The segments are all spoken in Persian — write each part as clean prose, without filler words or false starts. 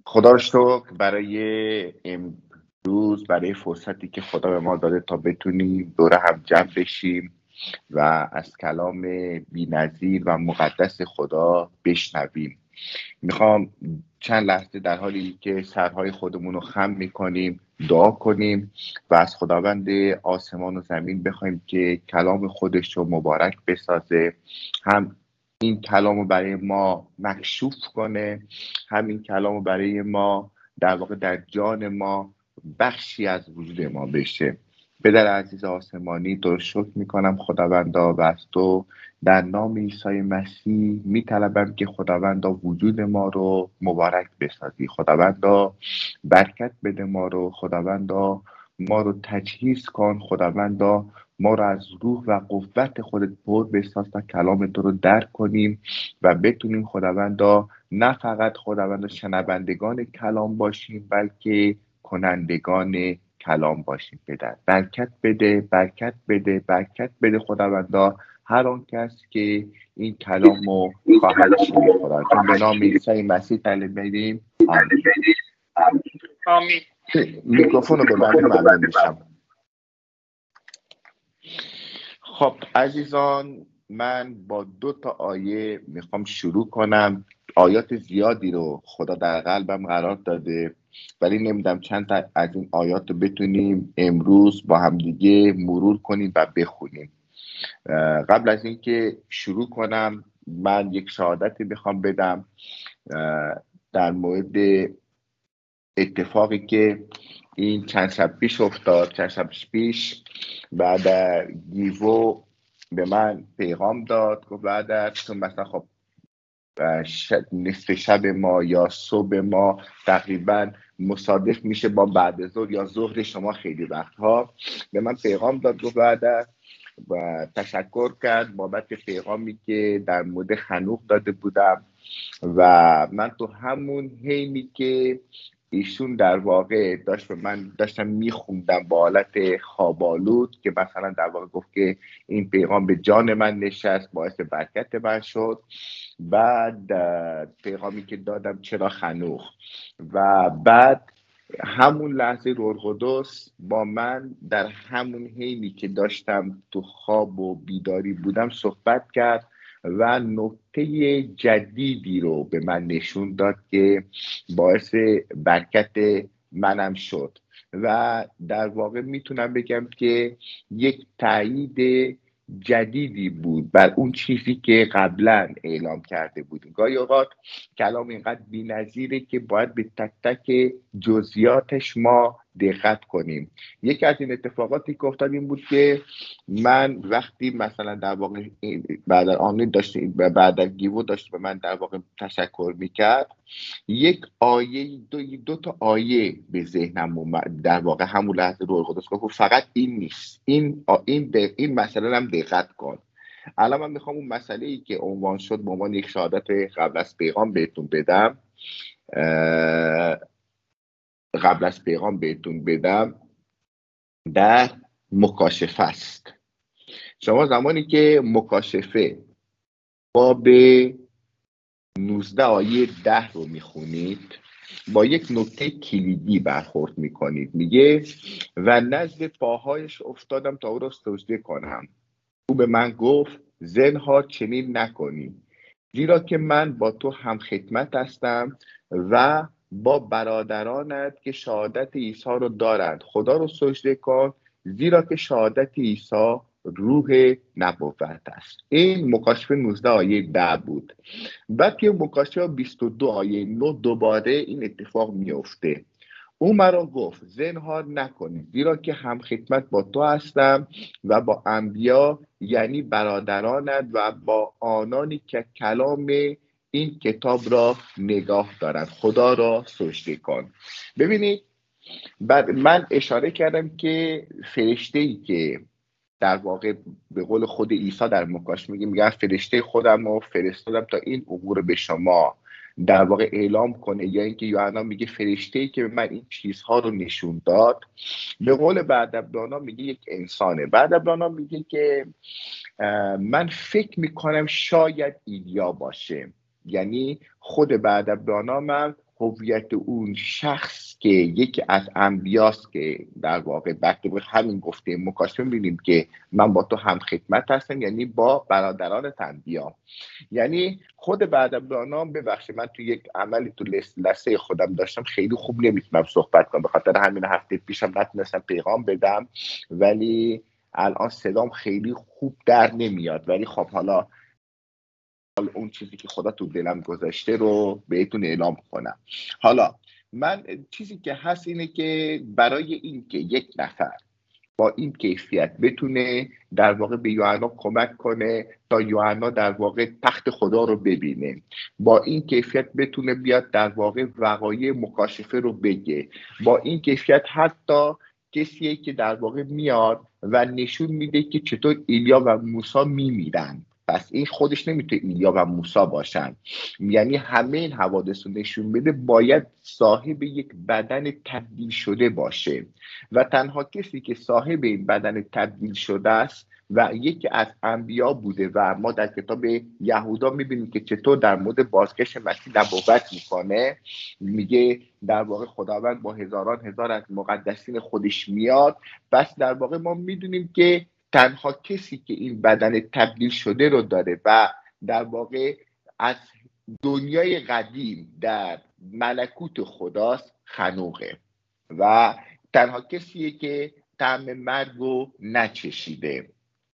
خدا رو شکر برای امروز، برای فرصتی که خدا به ما داده تا بتونیم دوره هم جمع بشیم و از کلام بی‌نظیر و مقدس خدا بشنویم. میخوام چند لحظه در حالی که سرهای خودمون رو خم میکنیم دعا کنیم و از خداوند آسمان و زمین بخوایم که کلام خودش رو مبارک بسازه، هم این کلام رو برای ما مکشوف کنه، همین کلام رو برای ما در واقع در جان ما بخشی از وجود ما بشه. پدر عزیز آسمانی، تو رو شکر میکنم خداوندا و از تو در نام عیسی مسیح میطلبم که خداوندا وجود ما رو مبارک بسازی. خداوندا برکت بده ما رو. خداوندا ما رو تجهیز کن. خداوندا ما رو از روح و قوت خودت پر بساز تا کلام تو رو درک کنیم و بتونیم خداوندا نه فقط خداوندا شنوندگان کلام باشیم، بلکه کنندگان کلام باشیم. پدر برکت بده، برکت بده، برکت بده خداوندا هر آن کس که این کلام رو خواهد شنید. خدا چون به نام عیسی مسیح طلب بدیم، آمین. آمین. میکروفون رو ببندیم، ممنون میشم. خب عزیزان، من با 2 آیه میخوام شروع کنم. آیات زیادی رو خدا در قلبم قرار داده، ولی نمیدونم چند تا از این آیات رو بتونیم امروز با همدیگه مرور کنیم و بخونیم. قبل از اینکه شروع کنم من یک شهادتی میخوام بدم در مورد اتفاقی که این چند شب پیش افتاد. چند شب پیش بعد گیوو به من پیغام داد، گفت بعد چون مثلا خب نصف شب ما یا صبح ما تقریبا مصادف میشه با بعد ظهر یا ظهر شما خیلی وقتها، به من پیغام داد، گفت بعد و تشکر کرد بابت پیغامی که در مورد خنوخ داده بودم و من تو همون حینی که ایشون در واقع داشت به من داشتم میخوندم با حالت خوابالود که مثلا در واقع گفت که این پیغام به جان من نشست، باعث برکت من شد. بعد پیغامی که دادم چرا خنوخ، و بعد همون لحظه روح القدس با من در همون حینی که داشتم تو خواب و بیداری بودم صحبت کرد و نکته جدیدی رو به من نشون داد که باعث برکت منم شد و در واقع میتونم بگم که یک تایید جدیدی بود بر اون چیزی که قبلا اعلام کرده بودیم. گاهی اوقات کلام اینقدر بی‌نظیره که باید به تک تک جزئیاتش ما دقت کنیم. یکی از این اتفاقاتی که افتاد این بود که من وقتی مثلا در واقع بعد آن داشت، بعد گیوو داشت به من در واقع تشکر میکرد، یک آیه دو تا آیه به ذهنم اومد. در واقع همون لحظه روح القدس گفت فقط این نیست، این مسئله هم دقت کن. الان من میخوام اون مسئله ای که عنوان شد به عنوان یک شهادت قبل از پیغام بهتون بدم در مکاشفه است. شما زمانی که مکاشفه باب 19 آیه 10 رو میخونید با یک نکته کلیدی برخورد میکنید. میگه و نزد پاهایش افتادم تا او را سجده کنم. او به من گفت زنهار چنین نکنی، زیرا که من با تو هم خدمت هستم و با برادرانت که شهادت عیسی رو دارند. خدا رو سجده کن، زیرا که شهادت عیسی روح نبوت است. این مکاشفه 19 آیه 10 بود. بعد که مکاشفه 22 آیه 9 دوباره این اتفاق میفته. او مرا گفت زنهار نکنید، زیرا که هم خدمت با تو هستم و با انبیا، یعنی برادرانت، و با آنانی که کلام این کتاب را نگاه دارند. خدا را سجده کن. ببینید من اشاره کردم که فرشته‌ای که در واقع به قول خود عیسی در مکاشفه میگه فرشته خودم رو فرستادم تا این امور به شما در واقع اعلام کنه، یا اینکه یوحنا میگه فرشته‌ای که به من این چیزها رو نشون داد. به قول بعدبانا میگه یک انسانه. بعدبانا میگه که من فکر میکنم شاید ایلیا باشه، یعنی خود بعدبانا من هویت اون شخص که یکی از انبیاست که در واقع وقتی به همین گفته مکاشفه می‌بینیم که من با تو هم خدمت هستم، یعنی با برادران انبیا. یعنی خود بعدم ببخشید من تو یک عملی تو لسه خودم داشتم خیلی خوب نمیتونم صحبت کنم، به خاطر همین هفته پیشم نتونستم پیغام بدم، ولی الان صدام خیلی خوب در نمیاد. ولی خب حالا اون چیزی که خدا تو دلم گذاشته رو بهتون اعلام کنم. حالا من چیزی که هست اینه که برای این که یک نفر با این کیفیت بتونه در واقع به یوحنا کمک کنه تا یوحنا در واقع تخت خدا رو ببینه، با این کیفیت بتونه بیاد در واقع وقایع مکاشفه رو بگه، با این کیفیت حتی کسیه که در واقع میاد و نشون میده که چطور ایلیا و موسی میمیرن، پس این خودش نمیتونه ایلیا و موسی باشن. یعنی همه این حوادث رو نشون بده باید صاحب یک بدن تبدیل شده باشه و تنها کسی که صاحب این بدن تبدیل شده است و یکی از انبیا بوده و ما در کتاب یهودا میبینیم که چطور در مورد بازگشت مسیح نبوت میکنه، میگه در واقع خداوند با هزاران هزار از مقدسین خودش میاد. پس در واقع ما میدونیم که تنها کسی که این بدن تبدیل شده رو داره و در واقع از دنیای قدیم در ملکوت خداست خنوقه و تنها کسیه که طعم مرگ رو نچشیده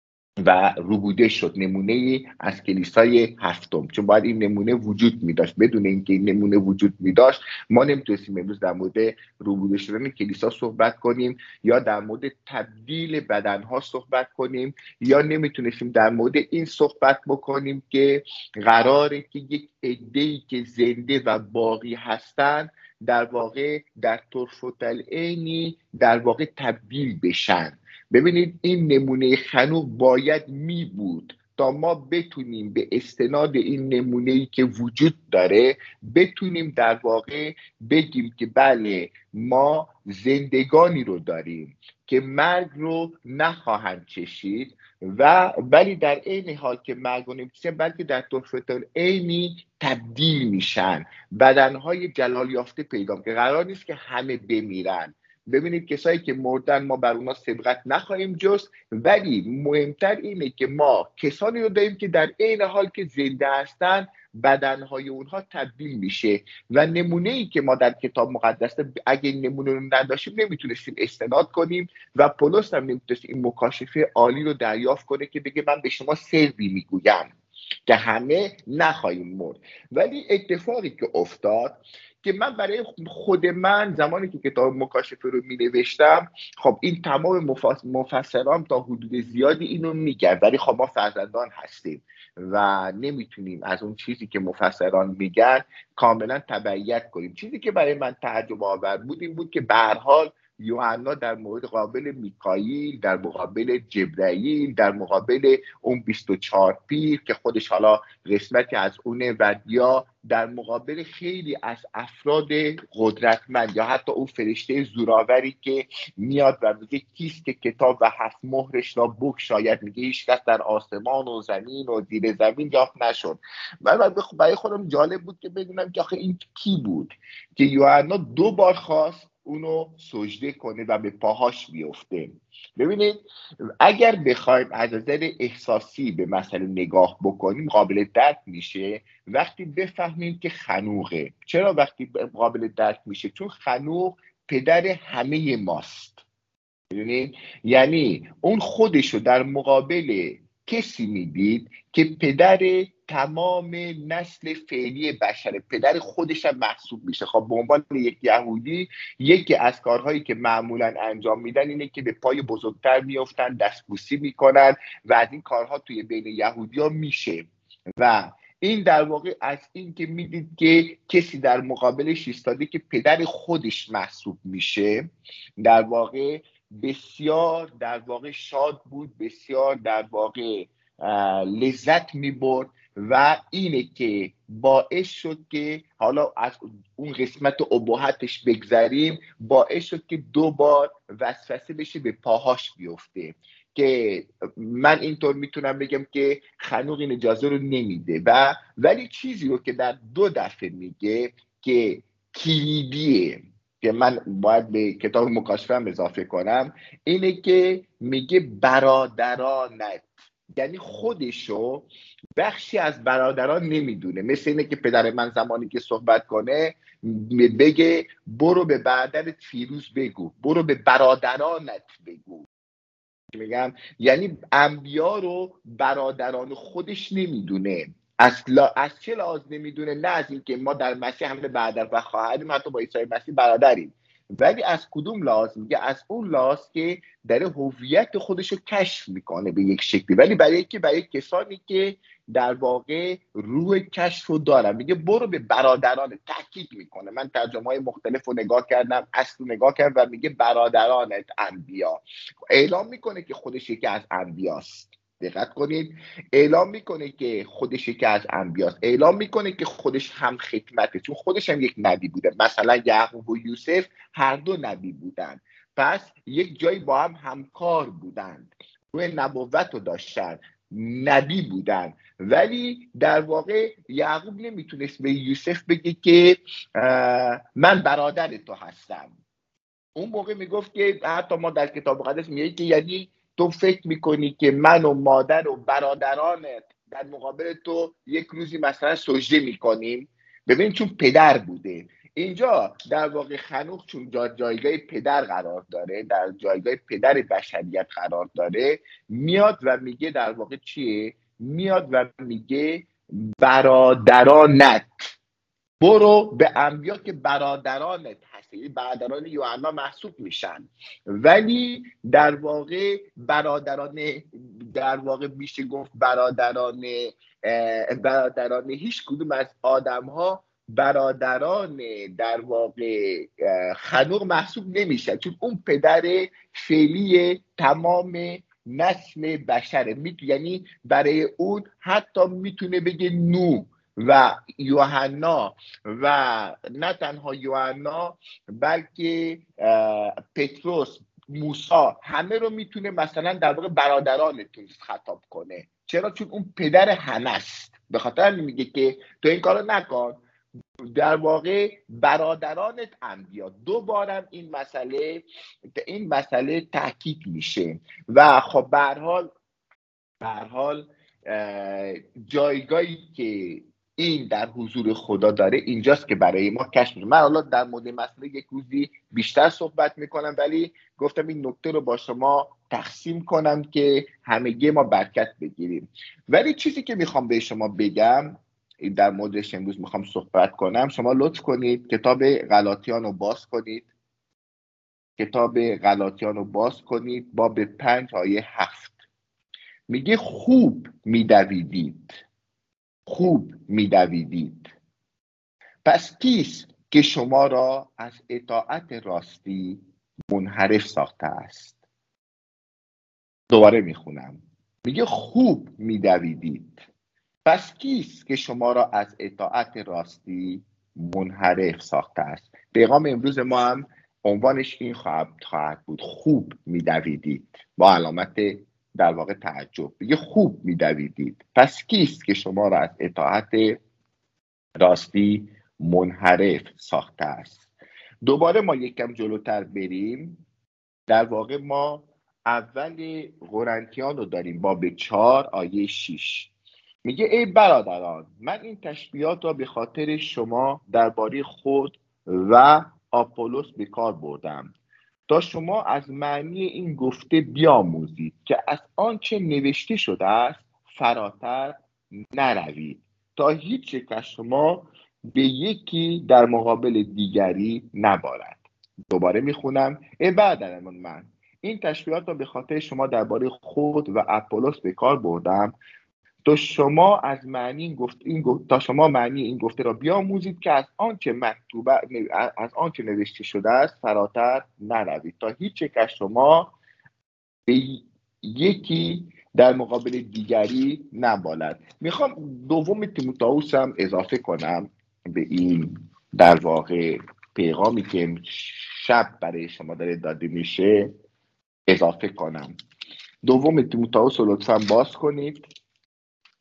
و روبوده شد، نمونه ای از کلیسای هفتم، چون باید این نمونه وجود می داشت. بدون اینکه این نمونه وجود می داشت ما نمیتونستیم امروز در مورد روبوده شدن کلیسا صحبت کنیم یا در مورد تبدیل بدنها صحبت کنیم یا نمیتونستیم در مورد این صحبت بکنیم که قراره که یک عده‌ای که زنده و باقی هستن در واقع در طرف‌العینی در واقع تبدیل بشن. ببینید این نمونه خنوق باید می بود تا ما بتونیم به استناد این نمونه‌ای که وجود داره بتونیم در واقع بگیم که بله ما زندگانی رو داریم که مرگ رو نخواهند چشید و ولی در عین حال که مرگ رو نمی‌چشن بلکه در طرف‌العینی تبدیل میشن، بدنهای جلال یافته پیدا که قرار نیست که همه بمیرن. ببینید کسایی که مردن ما بر اونا سبقت نخواهیم جست، ولی مهمتر اینه که ما کسانی رو داریم که در عین حال که زنده هستن بدنهای اونها تبدیل میشه و نمونه ای که ما در کتاب مقدس اگه نمونه رو نداشتیم نمیتونستیم استناد کنیم و پولس هم نمیتونست این مکاشفه عالی رو دریافت کنه که بگه من به شما سری میگویم که همه نخواهیم مرد. ولی اتفاقی که افتاد که من برای خود من زمانی که کتاب مکاشفه رو می نوشتم، خب این تمام مفسران تا حدود زیادی اینو میگن، ولی خب ما فرزندان هستیم و نمیتونیم از اون چیزی که مفسران میگن کاملا تبعیت کنیم. چیزی که برای من تعجب آور بود این بود که به هر حال یوحنا در مقابل میکائیل، در مقابل جبرائیل، در مقابل اون 24 پیر که خودش حالا قسمتی از اونه و یا در مقابل خیلی از افراد قدرتمند یا حتی اون فرشته زورآوری که میاد و میگه کیست که کتاب و 7 مهرش را بگشاید، میگه هیچ کس در آسمان و زمین و زیر زمین یافت نشد. من برای خودم جالب بود که بدونم که آخه این کی بود که یوحنا 2 بار خواست اونو سجده کنه و به پاهاش بیفته. ببینید اگر بخوایم از نظر احساسی به مسئله نگاه بکنیم قابل درک میشه وقتی بفهمیم که خنوقه. چرا وقتی قابل درک میشه؟ چون خنوق پدر همه ماست. ببینید یعنی اون خودشو در مقابل کسی میدید که پدر تمام نسل فعلی بشره، پدر خودش هم محسوب میشه. خب به عنوان یک یهودی یکی از کارهایی که معمولا انجام میدن اینه که به پای بزرگتر میافتن، دستبوسی میکنن و از این کارها توی بین یهودی ها میشه و این در واقع از این که میدید که کسی در مقابلش ایستاده که پدر خودش محسوب میشه در واقع بسیار در واقع شاد بود، بسیار در واقع لذت میبرد و اینه که باعث شد که حالا از اون قسمت اباحتش بگذریم، باعث شد که 2 بار وسوسه بشه به پاهاش بیفته که من اینطور میتونم بگم که خنوق این اجازه رو نمیده و ولی چیزی رو که در 2 دفعه میگه که کلیدیه که من باید به کتاب مکاشفه هم اضافه کنم اینه که میگه برادرانت، یعنی خودشو بخشی از برادران نمیدونه. مثل اینه که پدر من زمانی که صحبت کنه بگه برو به برادرت فیروز بگو، برو به برادرانت بگو. میگم یعنی انبیا رو برادران خودش نمیدونه. از چه لحاظ نمیدونه؟ نه از اینکه ما در مسیح همه برادر و خواهریم، حتی با عیسی مسیح برادریم، ولی از کدوم لحاظ؟ میگه از اون لحاظ که داره هویت خودش رو کشف میکنه به یک شکلی، ولی برای کسانی که در واقع روح کشف رو دارن. میگه برو به برادران، تاکید میکنه. من ترجمه های مختلف رو نگاه کردم، اصل رو نگاه کردم و میگه برادرانت انبیا. اعلام میکنه که خودش یکی از انبیاست. دقت کنید، اعلام میکنه که خودش یکی از انبیاست، اعلام میکنه که خودش هم خدمته، چون خودش هم یک نبی بوده. مثلا یعقوب و یوسف هر دو نبی بودن، پس یک جایی با هم همکار بودند، روی نبوت رو داشتن، نبی بودن. ولی در واقع یعقوب نمیتونست به یوسف بگه که من برادر تو هستم. اون موقع میگفت که حتی ما در کتاب مقدس میگه که یعنی تو فکر میکنی که من و مادر و برادرانت در مقابل تو یک روزی مثلا سجده میکنیم؟ ببین، چون پدر بوده. اینجا در واقع خنوخ چون جایگاه پدر قرار داره، در جایگاه پدر بشریت قرار داره، میاد و میگه در واقع چیه؟ میاد و میگه برادرانت، برو به انبیا که برادرانت هستی. برادران یوحنا محسوب میشن، ولی در واقع در واقع میشه گفت برادران هیچ کدوم از آدم ها برادران در واقع خنوق محسوب نمیشن، چون اون پدر فعلی تمام نسل بشره. یعنی برای اون حتی میتونه بگه نو و یوحنا، و نه تنها یوحنا بلکه پتروس، موسی، همه رو میتونه مثلا در واقع برادرانتون خطاب کنه. چرا؟ چون اون پدر همه است. به خاطر همین میگه که تو این کارو نکن. در واقع برادرانت انبیا، دوبارم این مسئله تاکید میشه. و خب به هر حال جایگاهی که این در حضور خدا داره اینجاست که برای ما کشف میشه. من حالا در مورد مسئله یک روزی بیشتر صحبت میکنم، ولی گفتم این نکته رو با شما تقسیم کنم که همگی ما برکت بگیریم. ولی چیزی که میخوام به شما بگم، در موردش امروز میخوام صحبت کنم، شما لطف کنید کتاب غلاطیان رو باز کنید. کتاب غلاطیان رو باز کنید، باب 5 آیه 7. میگه خوب میدویدید، خوب میدویدید. پس کیست که شما را از اطاعت راستی منحرف ساخته است؟ دوباره میخونم، میگه خوب میدویدید. پس کیست که شما را از اطاعت راستی منحرف ساخته است؟ پیغام امروز ما هم عنوانش این خواهد بود، خوب میدویدید، با علامت در واقع تعجب. میگه خوب میدویدید، پس کیست که شما را از اطاعت راستی منحرف ساخته است؟ دوباره ما یکم جلوتر بریم، در واقع ما اول قرنتیان رو داریم، باب 4 آیه 6. میگه ای برادران، من این تشبیهات را به خاطر شما درباره خود و آپولوس به کار بردم تا شما از معنی این گفته بیاموزید که از آنچه نوشته شده است فراتر نروید، تا هیچ یک از شما به یکی در مقابل دیگری نبارد. دوباره میخونم، ای برادران، من این تشبیهات را به خاطر شما درباره خود و اپولوس به کار بردم تا شما از معنی این گفته را بیاموزید که از آنچه نوشته شده است فراتر نروید، تا هیچ یک از شما به یکی در مقابل دیگری نبالد. میخوام دوم تیموتائوس هم اضافه کنم به این در واقع پیغامی که شب برای شما داره داده میشه، اضافه کنم. دوم تیموتائوس رو لطفاً باز کنید.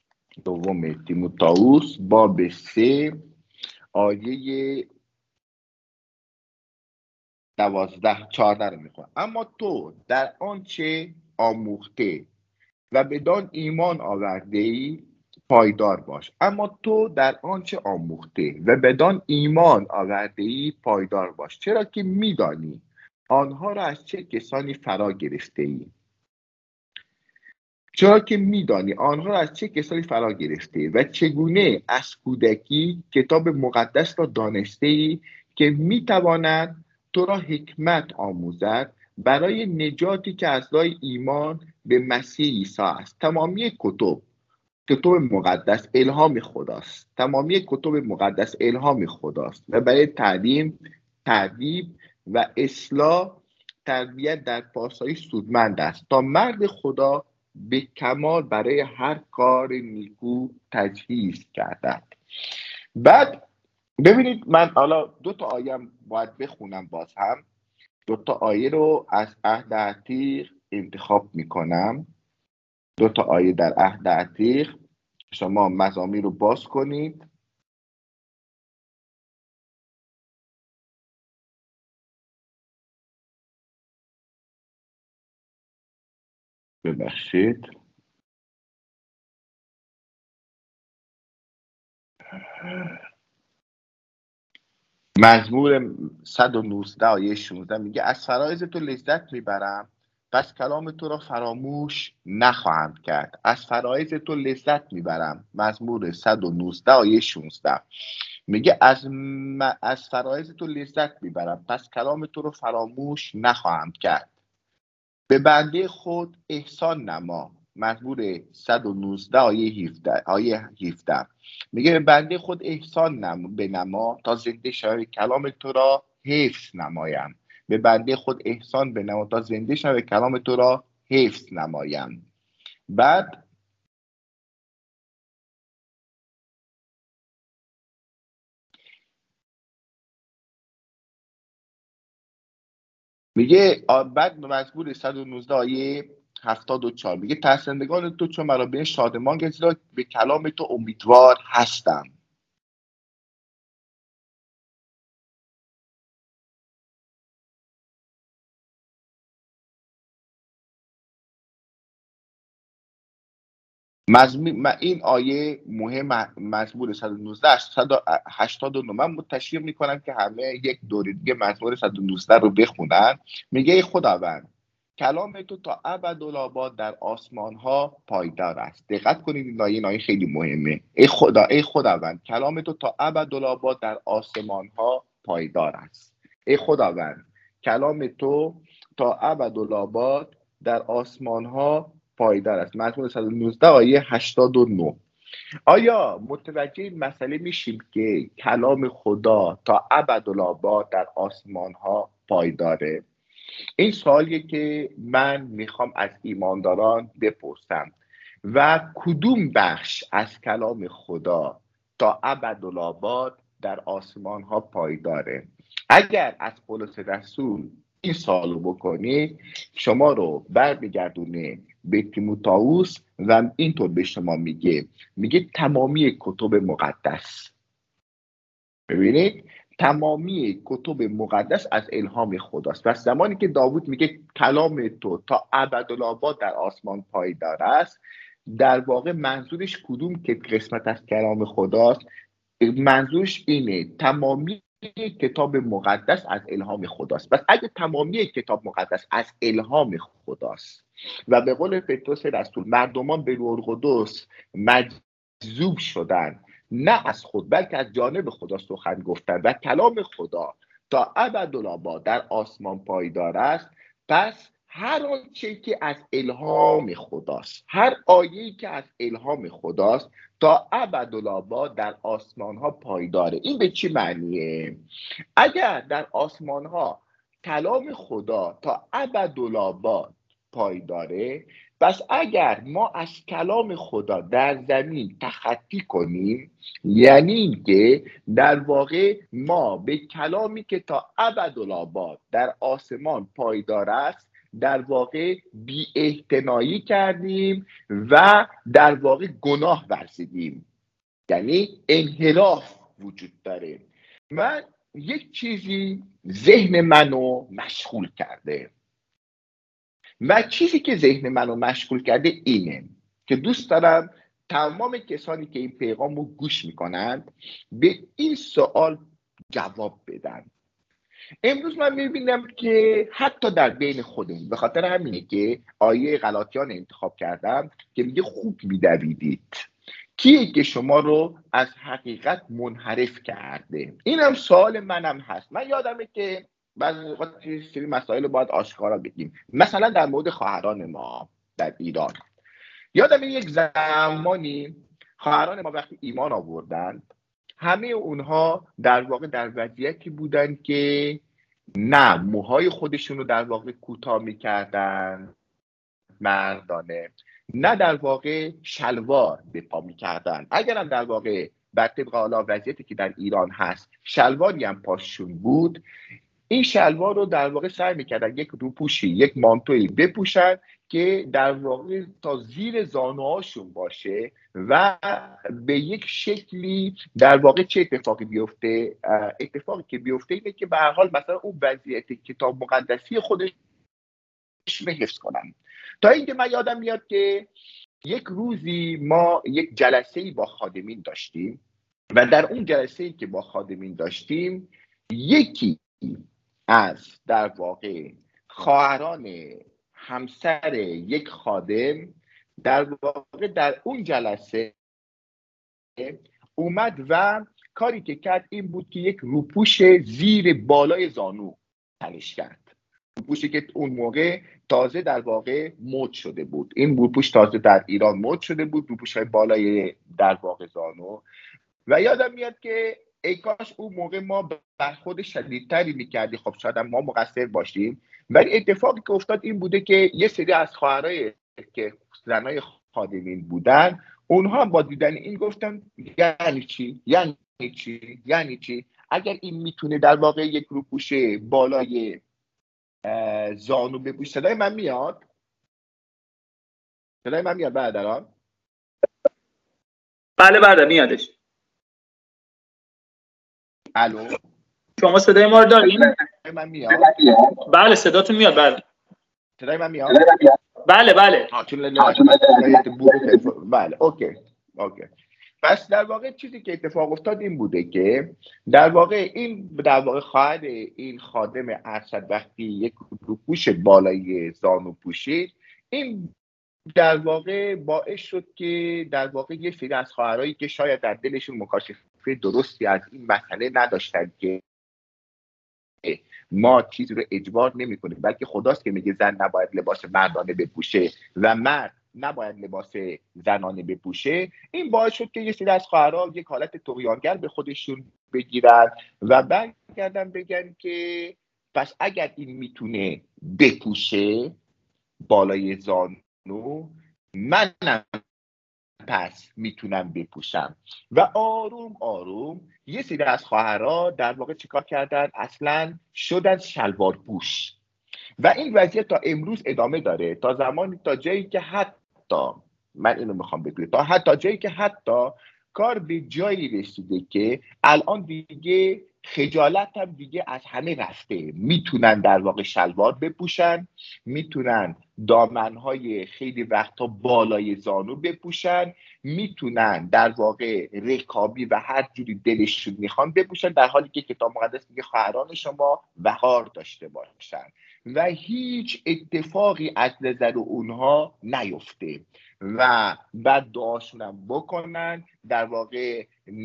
دوم تیموتائوس باب 3 آیه 14 رو میخونم. اما تو در آنچه آموخته و بدان ایمان آورده ای پایدار باش. اما تو در آنچه آموخته و بدان ایمان آورده ای پایدار باش، چرا که میدانی آنها را از چه کسانی فرا گرفته ای. چرا که میدانی آنها را از چه کسانی فرا گرفته و چگونه از کودکی کتاب مقدس را دانسته ای که میتواند تو را حکمت آموزد برای نجاتی که از راه ایمان به مسیح عیسی است. تمامی کتب مقدس الهام خداست. تمامی کتب مقدس الهام خداست و برای تعلیم، تأدیب و اصلاح تربیت در پاسداری سودمند است تا مرد خدا به کمال برای هر کار نیکو تجهیز گردد. بعد ببینید، من حالا 2 تا آیه باید بخونم. باز هم 2 تا آیه رو از عهد عتیق انتخاب میکنم. 2 تا آیه در عهد عتیق. شما مزامیر رو باز کنید. ببخشید. مزمور 119 آیه 16 میگه از فرایض تو لذت میبرم، پس کلام تو را فراموش نخواهم کرد. از فرایض تو لذت میبرم. مزمور 119 آیه 16 میگه از فرایض تو لذت میبرم، پس کلام تو رو فراموش نخواهم کرد. به بنده خود احسان نما. مزمور 119 آیه 17 میگه به بنده خود احسان بنما تا زنده شود، کلام تو را حفظ نمایم. به بنده خود احسان بنما تا زنده شود، کلام تو را حفظ نمایم. بعد میگه بعد مزمور 119 آیه 74 میگه ترسندگان تو چون مرا به شادمان گزیده، به کلام تو امیدوار هستم. این آیه مهم، مزمور 119 189. من تشویق میکنم که همه یک دوره دیگه مزمور 119 رو بخونن. میگه ای خداوند کلام تو تا ابدالآباد در آسمان ها پایدار است. دقت کنید، این آیه خیلی مهمه. ای خداوند کلام تو تا ابدالآباد در آسمان ها پایدار است. ای خداوند کلام تو تا ابدالآباد در آسمان ها پایدار است. مزمور 119 آیه 89. آیا متوجه این مسئله میشیم که کلام خدا تا ابدالآباد در آسمان ها پایداره؟ این سوالیه که من میخوام از ایمانداران بپرسم. و کدوم بخش از کلام خدا تا ابدالآباد در آسمان ها پایداره؟ اگر از پولس رسول این سوالو بکنید، شما رو برمیگردونه به تیموتائوس و اینطور به شما میگه تمامی کتب مقدس. ببینید، تمامی کتب مقدس از الهام خداست. و زمانی که داوود میگه کلام تو تا ابدالآباد در آسمان پایدار است، در واقع منظورش کدوم که قسمت از کلام خداست؟ منظورش اینه تمامی کتاب مقدس از الهام خداست. پس اگه تمامی کتاب مقدس از الهام خداست و به قول پتروس رسول مردمان به روح القدس مجذوب شدن، نه از خود بلکه از جانب خدا سخن گفتن و کلام خدا تا ابدالآباد در آسمان پایدار است، پس هر آنچه که از الهام خداست، هر آیه‌ای که از الهام خداست تا ابدالآباد در آسمان ها پایداره. این به چی معنیه؟ اگر در آسمان ها کلام خدا تا ابدالآباد پایداره، پس اگر ما از کلام خدا در زمین تخطی کنیم، یعنی اینکه در واقع ما به کلامی که تا ابدالآباد در آسمان پایدار است در واقع بی‌اعتنایی کردیم و در واقع گناه ورزیدیم، یعنی انحراف وجود داره. من یک چیزی ذهن منو مشغول کرده و چیزی که ذهن منو مشغول کرده اینه که دوست دارم تمام کسانی که این پیغام رو گوش میکنند به این سوال جواب بدن. امروز من میبینم که حتی در بین خودمون، به خاطر همینه که آیه غلاطیان انتخاب کردم که میگه خوب میدویدید، کیه که شما رو از حقیقت منحرف کرده؟ اینم سوال منم هست. من یادمه که بعضی اوقات یه سری مسائل رو باید آشکارا بگیم، مثلا در مورد خواهران ما در ایران. یادمه یک زمانی خواهران ما وقتی ایمان آوردن، همه اونها در واقع در وضعیتی بودن که نه موهای خودشون رو در واقع کوتاه میکردن مردانه، نه در واقع شلوار به پا میکردن. اگرم در واقع بر طبق حالا وضعیتی که در ایران هست شلواری هم پاشون بود، این شلوار رو در واقع سعی میکردن یک روپوشی، یک مانتویی بپوشن که در واقع تا زیر زانوهاشون باشه و به یک شکلی در واقع چه اتفاقی بیفته؟ اتفاقی که بیفته اینه که به هر حال مثلا اون وضعیت کتاب مقدسی خودش رو حفظ کنن. تا اینکه من یادم میاد که یک روزی ما یک جلسه‌ای با خادمین داشتیم و در اون جلسه‌ای که با خادمین داشتیم، یکی از در واقع خواهران همسر یک خادم در واقع در اون جلسه اومد و کاری که کرد این بود که یک روپوش زیر بالای زانو تنش کرد. روپوشی که اون موقع تازه در واقع مد شده بود. این روپوش تازه در ایران مد شده بود، روپوش‌های بالای در واقع زانو. و یادم میاد که ای کاش اون موقع ما برخورد شدیدتری میکردی، خب شاید ما مقصر باشیم. ولی اتفاقی که افتاد این بوده که یه سری از خواهرای که زنای خادمین بودن، اونها با دیدن این گفتن یعنی چی؟ یعنی چی؟ یعنی چی؟ اگر این میتونه در واقع یک روپوش بالای زانو بپوشه. صدای من میاد؟ صدای من میاد برادران؟ بله برادر میادش. الو، شما صدای ما رو دارین؟ من میاد؟ بله صداتون میاد. بله صدای من میاد؟ بله بله. بله اوکی. پس در واقع چیزی که اتفاق افتاد این بوده که در واقع این در واقع خواهر این خادم ارشد وقتی یک روپوش بالای زانو پوشید، این در واقع باعث شد که در واقع یه سری از خواهرایی که شاید در دلشون مکاشفه درستی از این مسئله نداشتن که ما چیزی رو اجبار نمی‌کنیم، بلکه خداست که میگه زن نباید لباس مردانه بپوشه و مرد نباید لباس زنانه بپوشه، این باعث شد که یه سری از خواهرها یک حالت طغیانگر به خودشون بگیرن و برگردن بگن که پس اگر این میتونه بپوشه بالای زانو، منم پس میتونم بپوشم. و آروم آروم یه سری از خواهرها در واقع چیکار کردن؟ اصلا شدن شلوار پوش. و این وضعیت تا امروز ادامه داره، تا زمانی تا جایی که حتی من اینو میخوام بگم تا جایی که حتی کار به جایی رسیده که الان دیگه خجالت هم دیگه از همه رفته، میتونن در واقع شلوار بپوشن، میتونن دامنهای خیلی وقتا بالای زانو بپوشن، میتونن در واقع رکابی و هر جوری دلشون میخوان بپوشن، در حالی که کتاب مقدس میگه خواهران شما وقار داشته باشن و هیچ اتفاقی از نظر اونها نیفته و بعد دعاشون هم بکنن، در واقع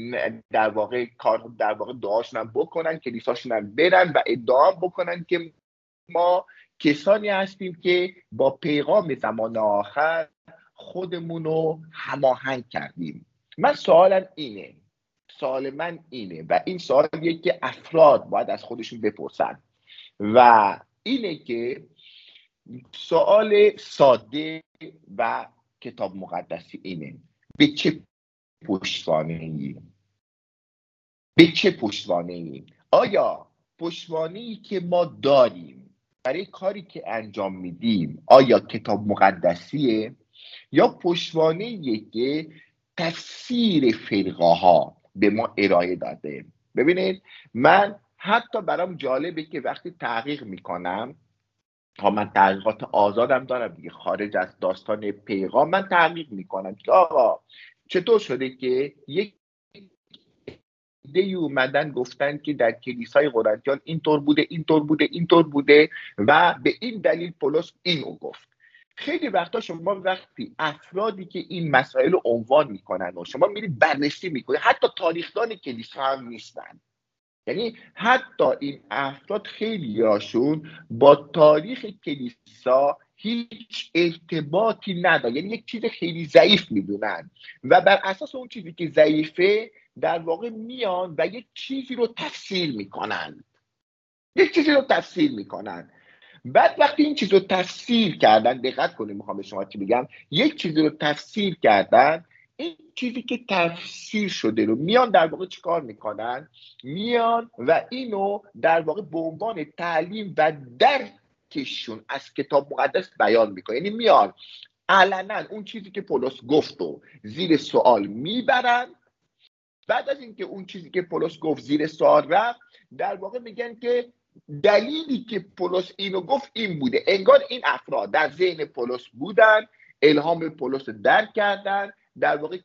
دعاشون هم بکنن، کلیساشون هم برن و ادعا بکنن که ما کسانی هستیم که با پیغام زمان آخر خودمون رو هماهنگ کردیم. سوال من اینه و این سوالیه که افراد باید از خودشون بپرسن و اینه که سوال ساده و کتاب مقدسی اینه: به چه پشتوانه‌ای؟ آیا پشتوانه‌ای که ما داریم برای کاری که انجام میدیم آیا کتاب مقدسیه یا پشتوانه‌ای که تفسیر فرقه ها به ما ارائه داده؟ ببینید، من حتی برام جالبه که وقتی تحقیق میکنم، من تحقیقات آزادم دارم دیگه، خارج از داستان پیغام من تحقیق میکنم که آقا چطور شده که یک عده‌ای اومدن گفتن که در کلیسای قرنتیان اینطور بوده و به این دلیل پولس اینو گفت. خیلی وقتا شما وقتی افرادی که این مسائل رو عنوان میکنن و شما میرید بررسی میکنید، حتی تاریخدان کلیسا هم نیستن، یعنی حتی این افراد خیلیاشون با تاریخ کلیسا هیچ ارتباطی ندارن، یعنی یک چیز خیلی ضعیف میدونن و بر اساس اون چیزی که ضعیفه در واقع میان و یک چیزی رو تفسیر میکنن. بعد وقتی این چیز رو تفسیر کردن، دقت کنید میخوام به شما چی بگم، یک چیزی رو تفسیر کردن، این چیزی که تفسیر شده رو میان در واقع چیکار میکنن؟ میان و اینو در واقع به عنوان تعلیم و درکشون از کتاب مقدس بیان میکنن. یعنی میان علنا اون چیزی که پولس گفت رو زیر سوال میبرن. بعد از اینکه اون چیزی که پولس گفت زیر سوال رفت، در واقع میگن که دلیلی که پولس اینو گفت این بوده. انگار این افراد در ذهن پولس بودن، الهام پولس درک کردن، در واقع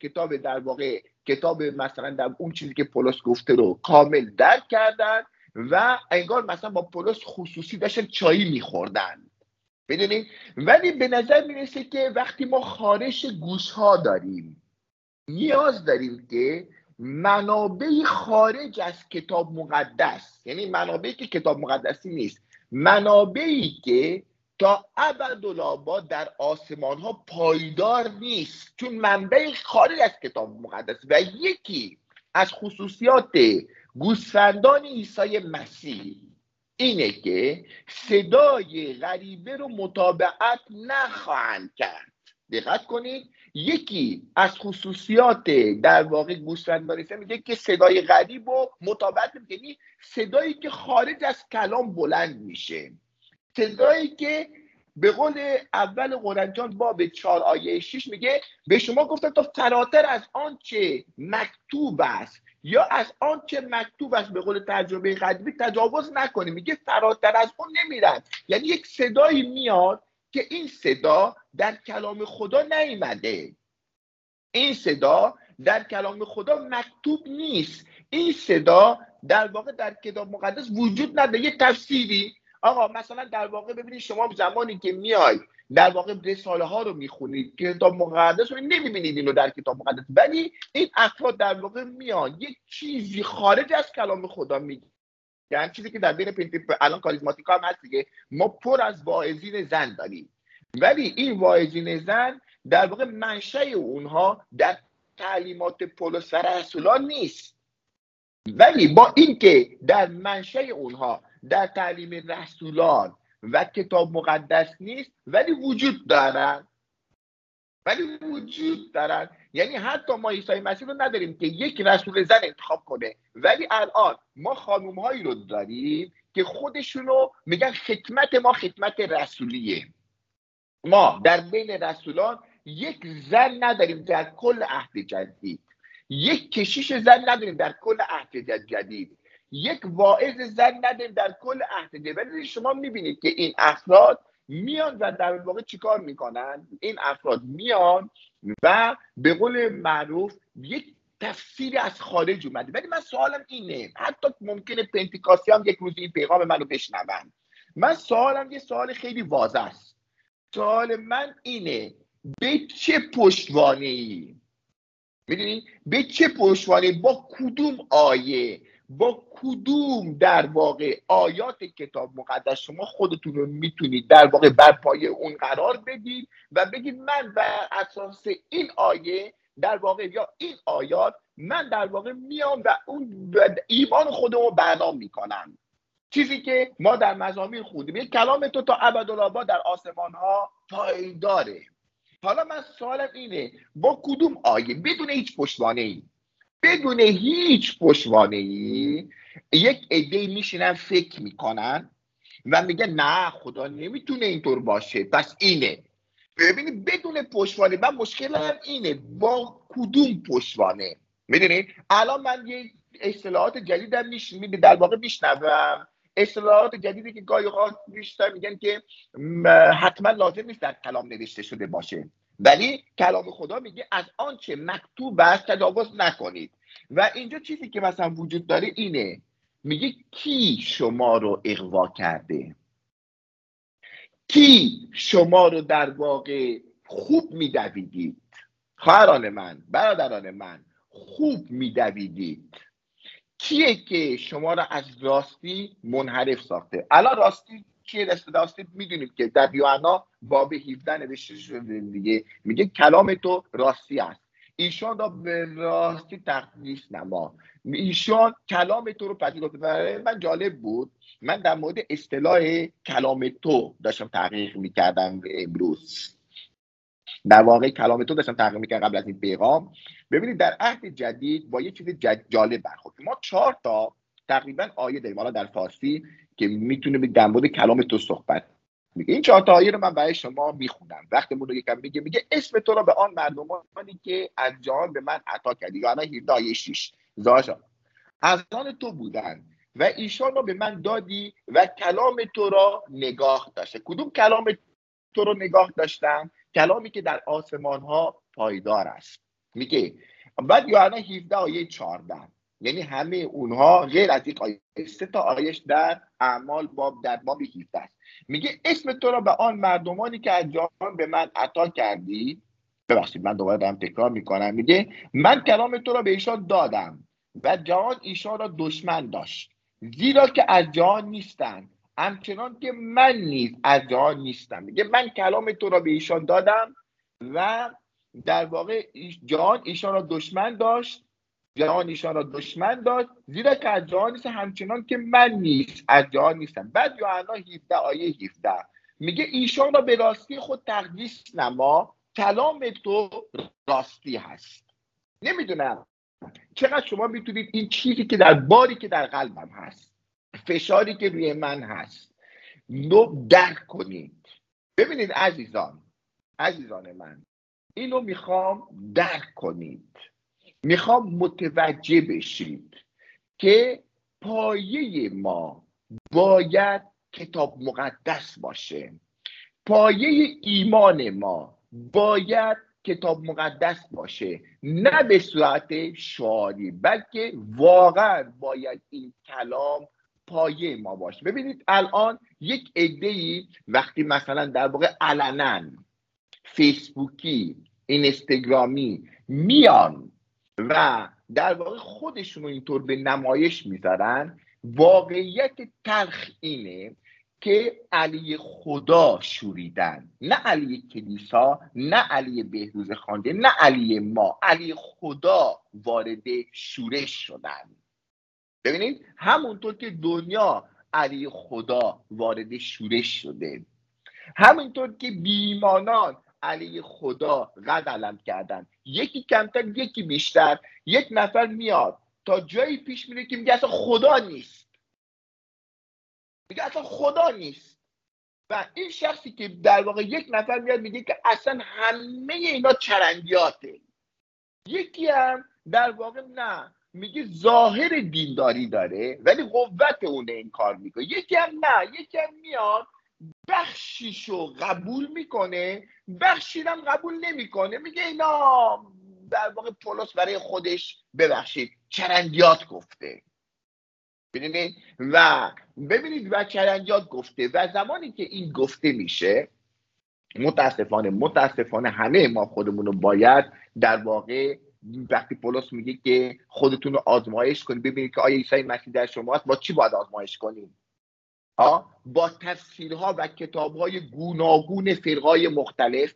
کتاب مثلا در اون چیزی که پولس گفته رو کامل درک کردن و انگار مثلا با پولس خصوصی داشتن چایی میخوردن. بدونید، ولی به نظر میرسه که وقتی ما خارش گوش ها داریم، نیاز داریم که منابعی خارج از کتاب مقدس، یعنی منابعی که کتاب مقدسی نیست، منابعی که تا ابدالآباد در آسمان ها پایدار نیست، چون منبع خارج از کتاب مقدس. و یکی از خصوصیات گوسفندان عیسی مسیح اینه که صدای غریبه رو متابعت نخواهند کرد. دقت کنید، یکی از خصوصیات در واقع گوسفندان عیسی میگه که صدای غریب رو متابعت نمی‌کنه، یعنی صدایی که خارج از کلام بلند میشه، صدایی که به قول اول قرنتیان باب 4 آیه 6 میگه به شما گفتم تا فراتر از آنچه مکتوب است یا از آنچه مکتوب است به قول ترجمه قدیمی تجاوز نکنید. میگه فراتر از اون نمیرن، یعنی یک صدایی میاد که این صدا در کلام خدا نیامده، این صدا در کلام خدا مکتوب نیست، این صدا در واقع در کتاب مقدس وجود نداره. یه تفسیری آقا مثلا در واقع ببینید شما زمانی که میای در واقع رساله ها رو میخونید کتاب مقدس رو نمیبینید اینو در کتاب مقدس، ولی این افراد در واقع میان یک چیزی خارج از کلام خدا میگن، یعنی چیزی که در بین الان کاریزماتیکا هم هست دیگه، ما پر از واعظین زن داریم، ولی این واعظین زن در واقع منشأ اونها در تعلیمات پولس و رسولان نیست، ولی با اینکه در منشأ اونها در تعلیم رسولان و کتاب مقدس نیست ولی وجود دارن. یعنی حتی ما عیسی مسیح رو نداریم که یک رسول زن انتخاب کنه، ولی الان ما خانوم هایی رو داریم که خودشونو میگن خدمت ما خدمت رسولیه. ما در بین رسولان یک زن نداریم در کل عهد جدید، یک کشیش زن نداریم در کل عهد جدید، یک واعظ زن نداریم در کل عهد جدید. ولی شما میبینید که این افراد میان و در واقع چیکار میکنن؟ این افراد میان و به قول معروف یک تفسیری از خارج اومده. ولی من سوالم اینه، حتی ممکنه پنتیکاستی هم یک روز این پیغام منو بشنون، من سوالم یه سوال خیلی واضح است. سوال من اینه، به چه پشتوانه‌ای؟ میدونی به چه پشتوانه‌ای، با کدوم آیه، با کدوم در واقع آیات کتاب مقدس شما خودتون رو میتونید در واقع بر پایه اون قرار بدید و بگید من بر اساس این آیه در واقع یا این آیات من در واقع میام و اون ایمان خودم رو برنامه میکنم. چیزی که ما در مزامیر خوندیم، یک کلام تو تا ابدالآباد در آسمان ها پایداره. حالا من سوالم اینه، با کدوم آیه، بدون هیچ پشتوانه‌ای یک عده میشینن فکر میکنن و میگن نه خدا نمیتونه اینطور باشه پس اینه. ببینید بدون پشتوانه، من مشکلم اینه با کدوم پشتوانه. میدونید الان من اصطلاحات جدید هم در واقع میشنوم، اصطلاحات جدیدی که گاهی اوقات بیشتر میگن که حتما لازم نیست در کلام نوشته شده باشه، ولی کلام خدا میگه از آنچه مکتوب است تجاوز نکنید. و اینجا چیزی که مثلا وجود داره اینه، میگه کی شما رو اغوا کرده، کی شما رو در واقع خوب میدویدید، خواهران من، برادران من، خوب میدویدید، کیه که شما را از راستی منحرف ساخته؟ الان راستی کیه؟ راستی میدونیم که در یوحنا باب 17 نوشته شده دیگه، میگه کلام تو راستی است، ایشان را به راستی تقدیس نما، ایشان کلام تو رو پذیرفته. من جالب بود، من در مورد اصطلاح کلام تو داشتم تحقیق میکردم امروز، در واقع کلام تو داشتم تحقیق میکردم قبل از این پیغام. ببینید در عهد جدید با یه چیز جالب برخورد، ما 4 تا تقریبا آیه داریم حالا در فارسی که میتونه در مورد کلام تو صحبت میگه. این 4 تا آیه رو من برای شما میخونم، وقتمون رو یکم میگه اسم تو رو به آن مردمانی که از جهان به من عطا کردی، یعنی 17 آیه 6 زاشا از آن تو بودن و ایشان رو به من دادی و کلام تو را نگاه داشته. کدوم کلام تو رو نگاه داشتن؟ کلامی که در آسمان ها پایدار است. میگه بعد یوحنا 17 آیه 14، یعنی همه اونها غیر از این آیه 3 تا آیش در اعمال در باب 17 است. میگه اسم تو را به آن مردمانی که از جهان به من عطا کردی، ببخشید من دوباره دارم تکرار میکنم، میگه من کلام تو را به ایشان دادم و جهان ایشان را دشمن داشت، زیرا که از جهان نیستند همچنان که من نیز از جهان نیستم. میگه من کلام تو را به ایشان دادم و در واقع جهان ایشان را دشمن داشت، زیرا که از جهان نیست همچنان که من نیز از جهان نیستم. بعد یوحنا 17 آیه 17 میگه ایشان را به راستی خود تقدیس نما، کلام تو راستی هست. نمیدونم چقدر شما میتونید این چیزی که در باری که در قلبم هست، فشاری که روی من هست رو درک کنید. ببینید عزیزان من، اینو میخوام درک کنید، میخوام متوجه بشید که پایه ما باید کتاب مقدس باشه، پایه ایمان ما باید کتاب مقدس باشه، نه به صورت شعاری، بلکه واقعا باید این کلام پایه ما باشه. ببینید الان یک عده‌ای وقتی مثلا در واقع علنا فیسبوکی، اینستاگرامی میان و در واقع خودشون رو اینطور به نمایش میذارن، واقعیت تلخ اینه که علی خدا شوریدن، نه علی کلیسا، نه علی بهروز خوانده، نه علی ما، علی خدا وارد شورش شدن. ببینید همونطور که دنیا علی خدا وارد شورش شده، همونطور که بیمانان علی خدا قد علم کردن، یکی کمتر یکی بیشتر، یک نفر میاد تا جایی پیش میره که میگه اصلا خدا نیست، و این شخصی که در واقع یک نفر میاد میگه که اصلا همه اینا چرندیاته، یکی هم در واقع نه میگه ظاهر دینداری داره ولی قوت اونه این کار میکنه، یکی هم نه، یکی هم میاد بخشیشو قبول میکنه، بخشیرم قبول نمیکنه، میگه اینا در واقع پولس برای خودش ببخشید چرندیات گفته. ببینید و چرندیات گفته، و زمانی که این گفته میشه متاسفانه همه ما خودمون رو باید در واقع وقتی پولس میگه که خودتون رو آزمایش کنید ببینید که آیا عیسی مسیح در شما هست، با چی باید آزمایش کنیم؟ با تفسیرها و کتابهای گوناگون فرقای مختلف.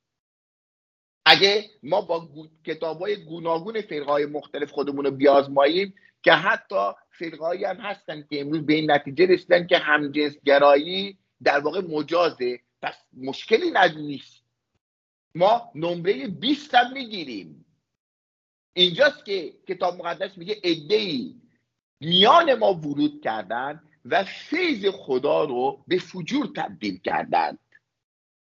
اگه ما با کتابهای گوناگون فرقای مختلف خودمون رو بیازماییم، که حتی فرقایی هم هستن که امروز به این نتیجه رسیدن که همجنسگرایی در واقع مجازه، پس مشکلی نیست، ما نمره 20 هم میگیریم. اینجاست که کتاب مقدس میگه عده‌ای میان ما ورود کردن و فیض خدا رو به فجور تبدیل کردند.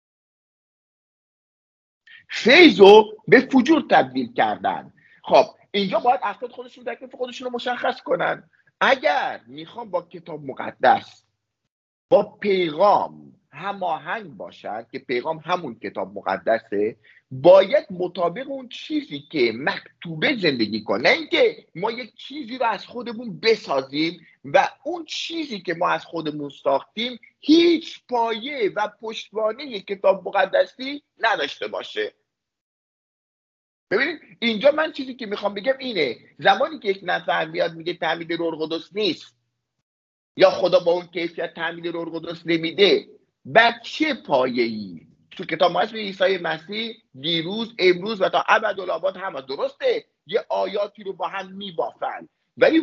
خب اینجا باید افراد خودشون تکلیف خودشون رو مشخص کنن. اگر میخوام با کتاب مقدس، با پیغام هماهنگ باشن که پیغام همون کتاب مقدسه، باید مطابق اون چیزی که مکتوبه زندگی کنه، نه اینکه ما یک چیزی رو از خودمون بسازیم و اون چیزی که ما از خودمون ساختیم هیچ پایه و پشتوانه کتاب مقدسی نداشته باشه. ببینید اینجا من چیزی که میخوام بگم اینه، زمانی که یک نفر میاد میگه تعمید روح القدس نیست یا خدا با اون کیفیت تعمید روح القدس نمیده، بر چه پایه‌ای؟ تو کتاب مقدس عیسی مسیح دیروز، امروز و تا ابدالآباد هم درسته یه آیاتی رو با هم میبافن، ولی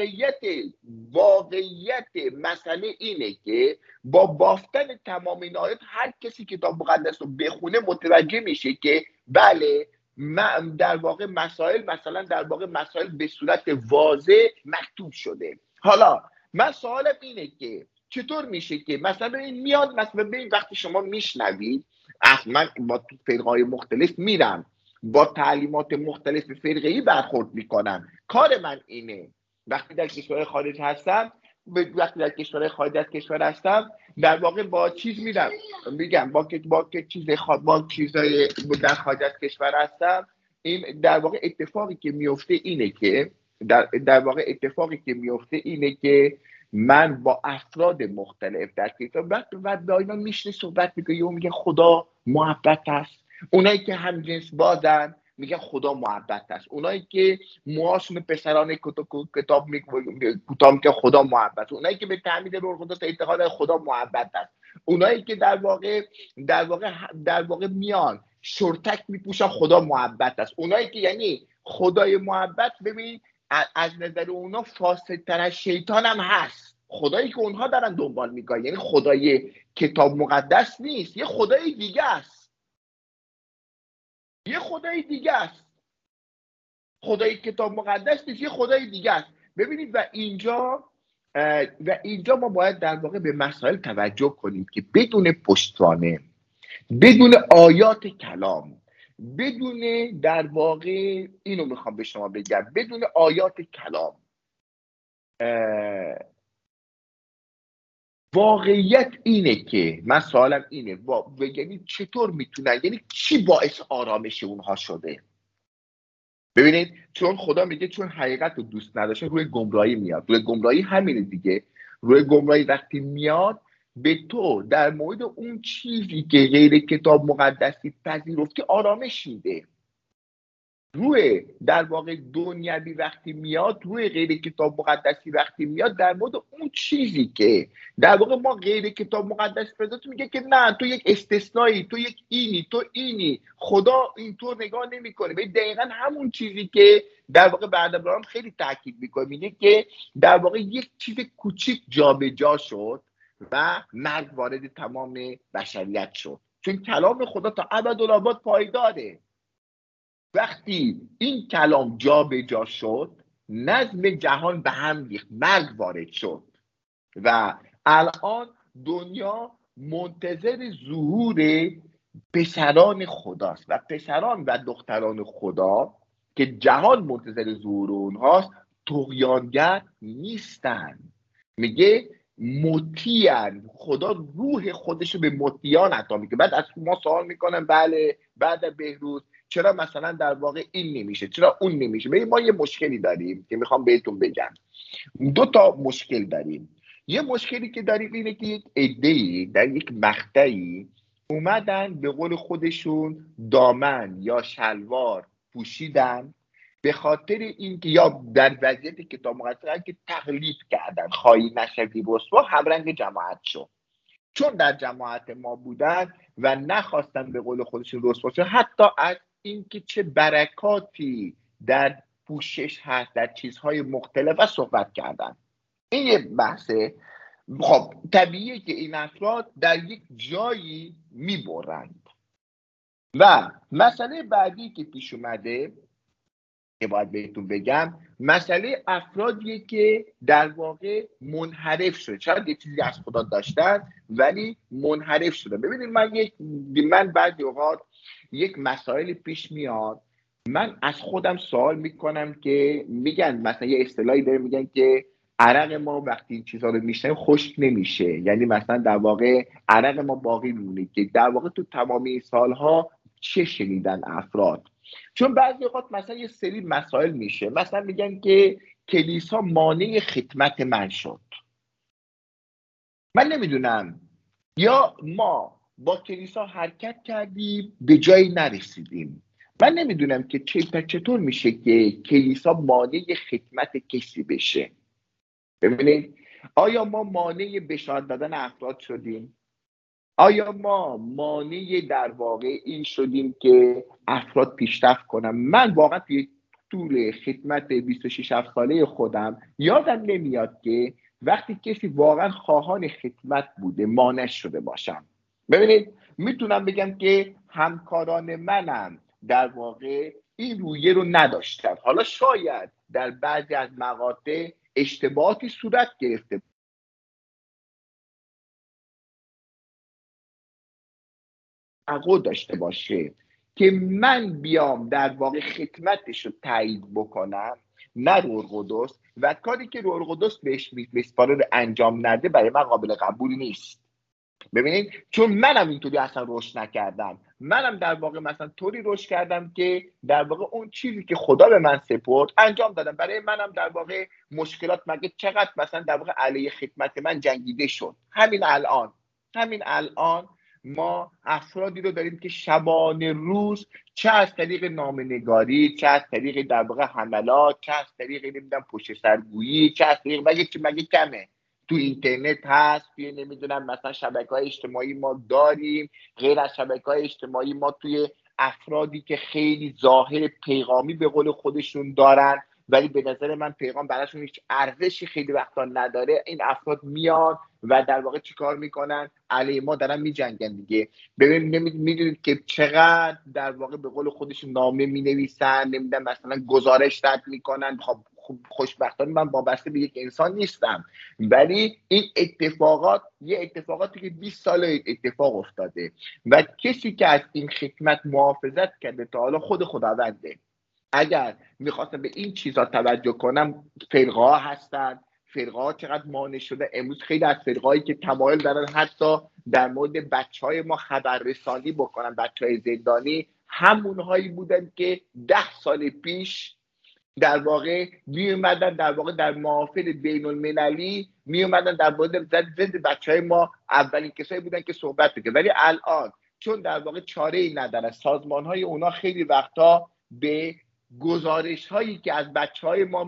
واقعیت مسئله اینه که با بافتن تمام این آیات هر کسی کتاب مقدس رو بخونه متوجه میشه که بله در واقع مسائل به صورت واضح مکتوب شده. حالا من سوالم اینه که چطور میشه که مثلا این میاد، مثلا ببین وقتی شما میشنوید، من با فرقه‌های مختلف میرم با تعلیمات مختلف فرقه‌ای برخورد میکنم، کار من اینه وقتی در کشور خارج هستم، در واقع با چیز میرم میگم با چیزای در خارج از کشور هستم، این در واقع اتفاقی که میفته اینه که من با افراد مختلف در کتاب و با اینا میشنه صحبت میکنه، یهو میگه خدا محبت است، اونایی که همجنس بازن میگن خدا محبت است، اونایی که موهاشون پسران کتاب کوتاه که خدا محبت، اونایی که به تعمید روح القدس اعتقاد خدا محبت است، اونایی که در واقع میان شورتک میپوشن خدا محبت است، اونایی که یعنی خدای محبت ببین از نظر اونا فاسدتر از شیطان هم هست، خدایی که اونها دارن دنبال میکنن، یعنی خدای کتاب مقدس نیست، یه خدای دیگه است، خدای کتاب مقدس نیست، یه خدای دیگه است. ببینید و اینجا ما باید در واقع به مسائل توجه کنیم که بدون پشتوانه، بدون آیات کلام، بدون در واقع اینو میخوام به شما بگم، بدون آیات کلام، واقعیت اینه که من سوالم اینه یعنی چطور میتونن، یعنی چی باعث آرامش اونها شده؟ ببینید چون خدا میگه چون حقیقت رو دوست نداشته روی گمراهی میاد، روی گمراهی همینه دیگه، روی گمراهی وقتی میاد به تو در مورد اون چیزی که غیر کتاب مقدسی پذیرفتی آرامش میده. روی در واقع دنیوی وقتی میاد، روی غیر کتاب مقدسی وقتی میاد، در مورد اون چیزی که در واقع ما غیر کتاب مقدس پیدا میگه که نه تو یک استثنایی، تو یک اینی، خدا اینطور نگاه نمیکنه. به دقیقاً همون چیزی که در واقع بعد ابراهیم خیلی تاکید میکنه، میگه که در واقع یک چیز کوچیک جابجا شد و مرگ وارد تمام بشریت شد، چون کلام خدا تا ابدالآباد پایداره. وقتی این کلام جا به جا شد، نظم جهان به هم ریخت، مرگ وارد شد و الان دنیا منتظر ظهور پسران خداست و پسران و دختران خدا که جهان منتظر ظهور اونهاست طغیانگر نیستن. میگه مطیعن، خدا روح خودشو به مطیعان عطا میکنه. بعد از ما سوال میکنن بله بعد بهروز چرا مثلا در واقع این نمیشه، چرا اون نمیشه؟ ببین ما یه مشکلی داریم که میخوام بهتون بگم، دو تا مشکل داریم. یه مشکلی که داریم اینه که یک عده‌ای در یک مقطعی اومدن به قول خودشون دامن یا شلوار پوشیدن به خاطر اینکه یا در وضعیت کتاب مقدس که تقلید کردن، خواهی نشوی رسوا، همرنگ جماعت شد. چون در جماعت ما بودن و نخواستن به قول خودشون رسوا شدن، حتی از اینکه چه برکاتی در پوشش هست در چیزهای مختلف و صحبت کردن. این یه بحثه. خب طبیعیه که این افراد در یک جایی میبرند. و مسئله بعدی که پیش اومده که باید بهتون بگم، مسئله افرادیه که در واقع منحرف شده، شاید یه چیزی از خدا داشتن ولی منحرف شده. ببینید من بعضی اوقات یک مسائل پیش میاد من از خودم سوال میکنم که میگن مثلا یه اصطلاحی داره، میگن که عرق ما وقتی این چیزها رو میشنیم خشک نمیشه، یعنی مثلا در واقع عرق ما باقی میمونه که در واقع تو تمام این سالها چه شنیدن افراد. چون بعضی اوقات مثلا یه سری مسائل میشه، مثلا میگن که کلیسا مانع خدمت من شد. من نمیدونم، یا ما با کلیسا حرکت کردیم به جایی نرسیدیم. من نمیدونم که چطور میشه که کلیسا مانع خدمت کسی بشه. ببینید، آیا ما مانع بشارت دادن افراد شدیم؟ آیا ما مانع در واقع این شدیم که افراد پیشرفت کنن؟ من واقعا توی طول خدمت 26 ساله خودم یادم نمیاد که وقتی کسی واقعا خواهان خدمت بوده مانع شده باشم. ببینید، میتونم بگم که همکاران منم در واقع این رویه رو نداشتن. حالا شاید در بعضی از مقاطع اشتباهاتی صورت گرفته، تقو داشته باشه که من بیام در واقع خدمتش رو تایید بکنم، نه روح القدس، و کاری که روح القدس بهش میسپاره رو انجام نده، برای من قابل قبول نیست. ببینید، چون منم اینطوری اصلا رشد نکردم، منم در واقع مثلا طوری رشد کردم که در واقع اون چیزی که خدا به من سپرد انجام دادم. برای منم در واقع مشکلات مگه چقدر مثلا در واقع علیه خدمت من جنگیده شد. همین الان ما افرادی رو داریم که شبانه روز، چه از طریق نامه‌نگاری، چه از طریق در واقع حملات، چه از طریق نمیدونم پشت سرگویی، چه از طریق مگه کمه، تو اینترنت هست، توی نمیدونم مثلا شبکه‌های اجتماعی ما داریم، غیر از شبکه‌های اجتماعی ما توی افرادی که خیلی ظاهر پیغامی به قول خودشون دارن ولی به نظر من پیغام براشون هیچ ارزشی خیلی وقتا نداره. این افراد میان و در واقع چیکار میکنن؟ علیه ما دارن میجنگن دیگه. ببین، میدونید که چقدر در واقع به قول خودشون نامه مینویسن، نمیدونم مثلا گزارش رد میکنن. خب خوشبختانه من وابسته به یک انسان نیستم، ولی این اتفاقات یه اتفاقاتی که 20 سال اتفاق افتاده و کسی که از این خدمت محافظت کرده تا حالا خود خداونده. اگر میخواستم به این چیزا توجه کنم، فرقه ها هستن، فرقه ها چقدر مانع شده. امروز خیلی از فرقه هایی که تمایل دارن حتی در مورد بچه های ما خبررسانی بکنن، بچه های زندانی، همون هایی بودن که 10 سال پیش در واقع می اومدن در واقع در محافل بین المللی می اومدن در مورد ضد بچهای ما اولین کسایی بودن که صحبت بکنن. ولی الان چون در واقع چاره ای ندارن، سازمان های اونا خیلی وقتا به گزارش هایی که از بچه های ما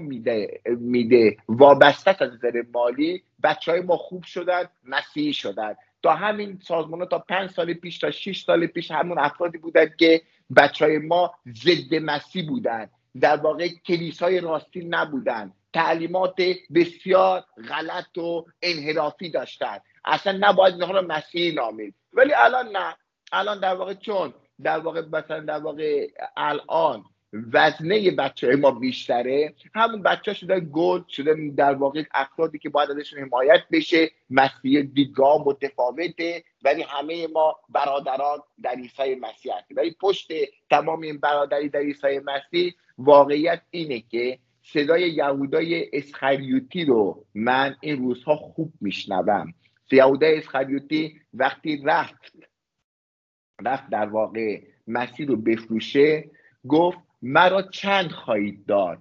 میده وابسته از نظر مالی، بچه های ما خوب شدن، مسیحی شدن. تا همین سازمان ها تا 5 سال پیش، تا 6 سال پیش، همون افرادی بودن که بچه های ما ضد مسیح بودن، در واقع کلیسای راستی نبودن، تعلیمات بسیار غلط و انحرافی داشتن، اصلا نباید اینها رو مسیحی نامید. ولی الان نه، الان در واقع چون در واقع مثلا در واقع الان وزنه بچه ما بیشتره، همون بچه ها شدن گل، شدن در واقع افرادی که باید ازشون حمایت بشه. مسیح دیدگاه متفاوته ولی همه ما برادران در عیسی مسیح هستیم. ولی پشت تمام این برادری در عیسی مسیح واقعیت اینه که صدای یهودای اسخریوتی رو من این روزها خوب میشنوم. یهودا اسخریوتی وقتی رفت در واقع مسیح رو بفروشه، گفت مرا چند خواهید داد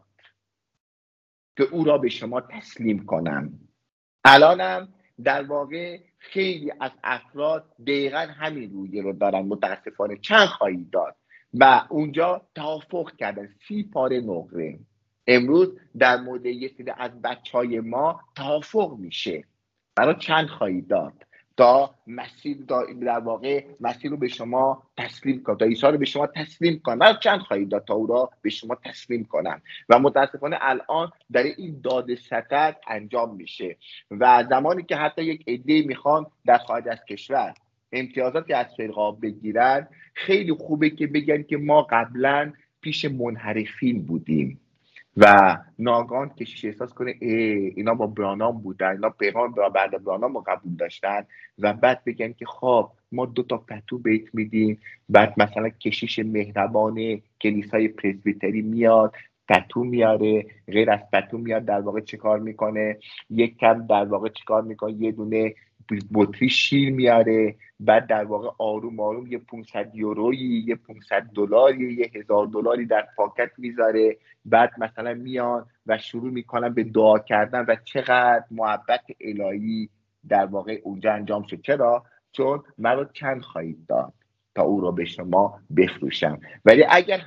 که او را به شما تسلیم کنم. الانم در واقع خیلی از افراد دقیقا همین رویه رو دارن، متاسفانه. چند خواهید داد؟ و اونجا توافق کردن 30 پاره نقره. امروز در مورد یه سری از بچهای ما توافق میشه، برای چند خواهید داد تا مسیح در واقع مسیح رو به شما تسلیم کنم، تا عیسی رو به شما تسلیم کنم. برای چند خواهید داد تا او را به شما تسلیم کنم؟ و متاسفانه الان در این داد ستر انجام میشه و زمانی که حتی یک عده میخوان در خارج از کشور امتیازاتی از فرقه بگیرن، خیلی خوبه که بگن که ما قبلا پیش منحرفین بودیم، و ناگهان کشیش احساس کنه اینا با برانام بودن، اینا پیغام بعد برانام رو قبول داشتن و بعد بگن که خب ما 2 تا پتو بهت میدیم. بعد مثلا کشیش مهربان کلیسای پرسبیتری میاد، پتو میاره، غیر از پتو میاد در واقع چه کار میکنه؟ یک کم در واقع چه کار میکنه؟ یه دونه بطری شیر میاره. بعد در واقع آروم آروم یه 500 یورویی، یه 500 دلاری، یه 1000 دلاری در پاکت میذاره. بعد مثلا میان و شروع میکنن به دعا کردن و چقدر محبت الهی در واقع اونجا انجام شد. چرا؟ چون مرا چند خواهید داد تا او را به شما بفروشم. ولی اگر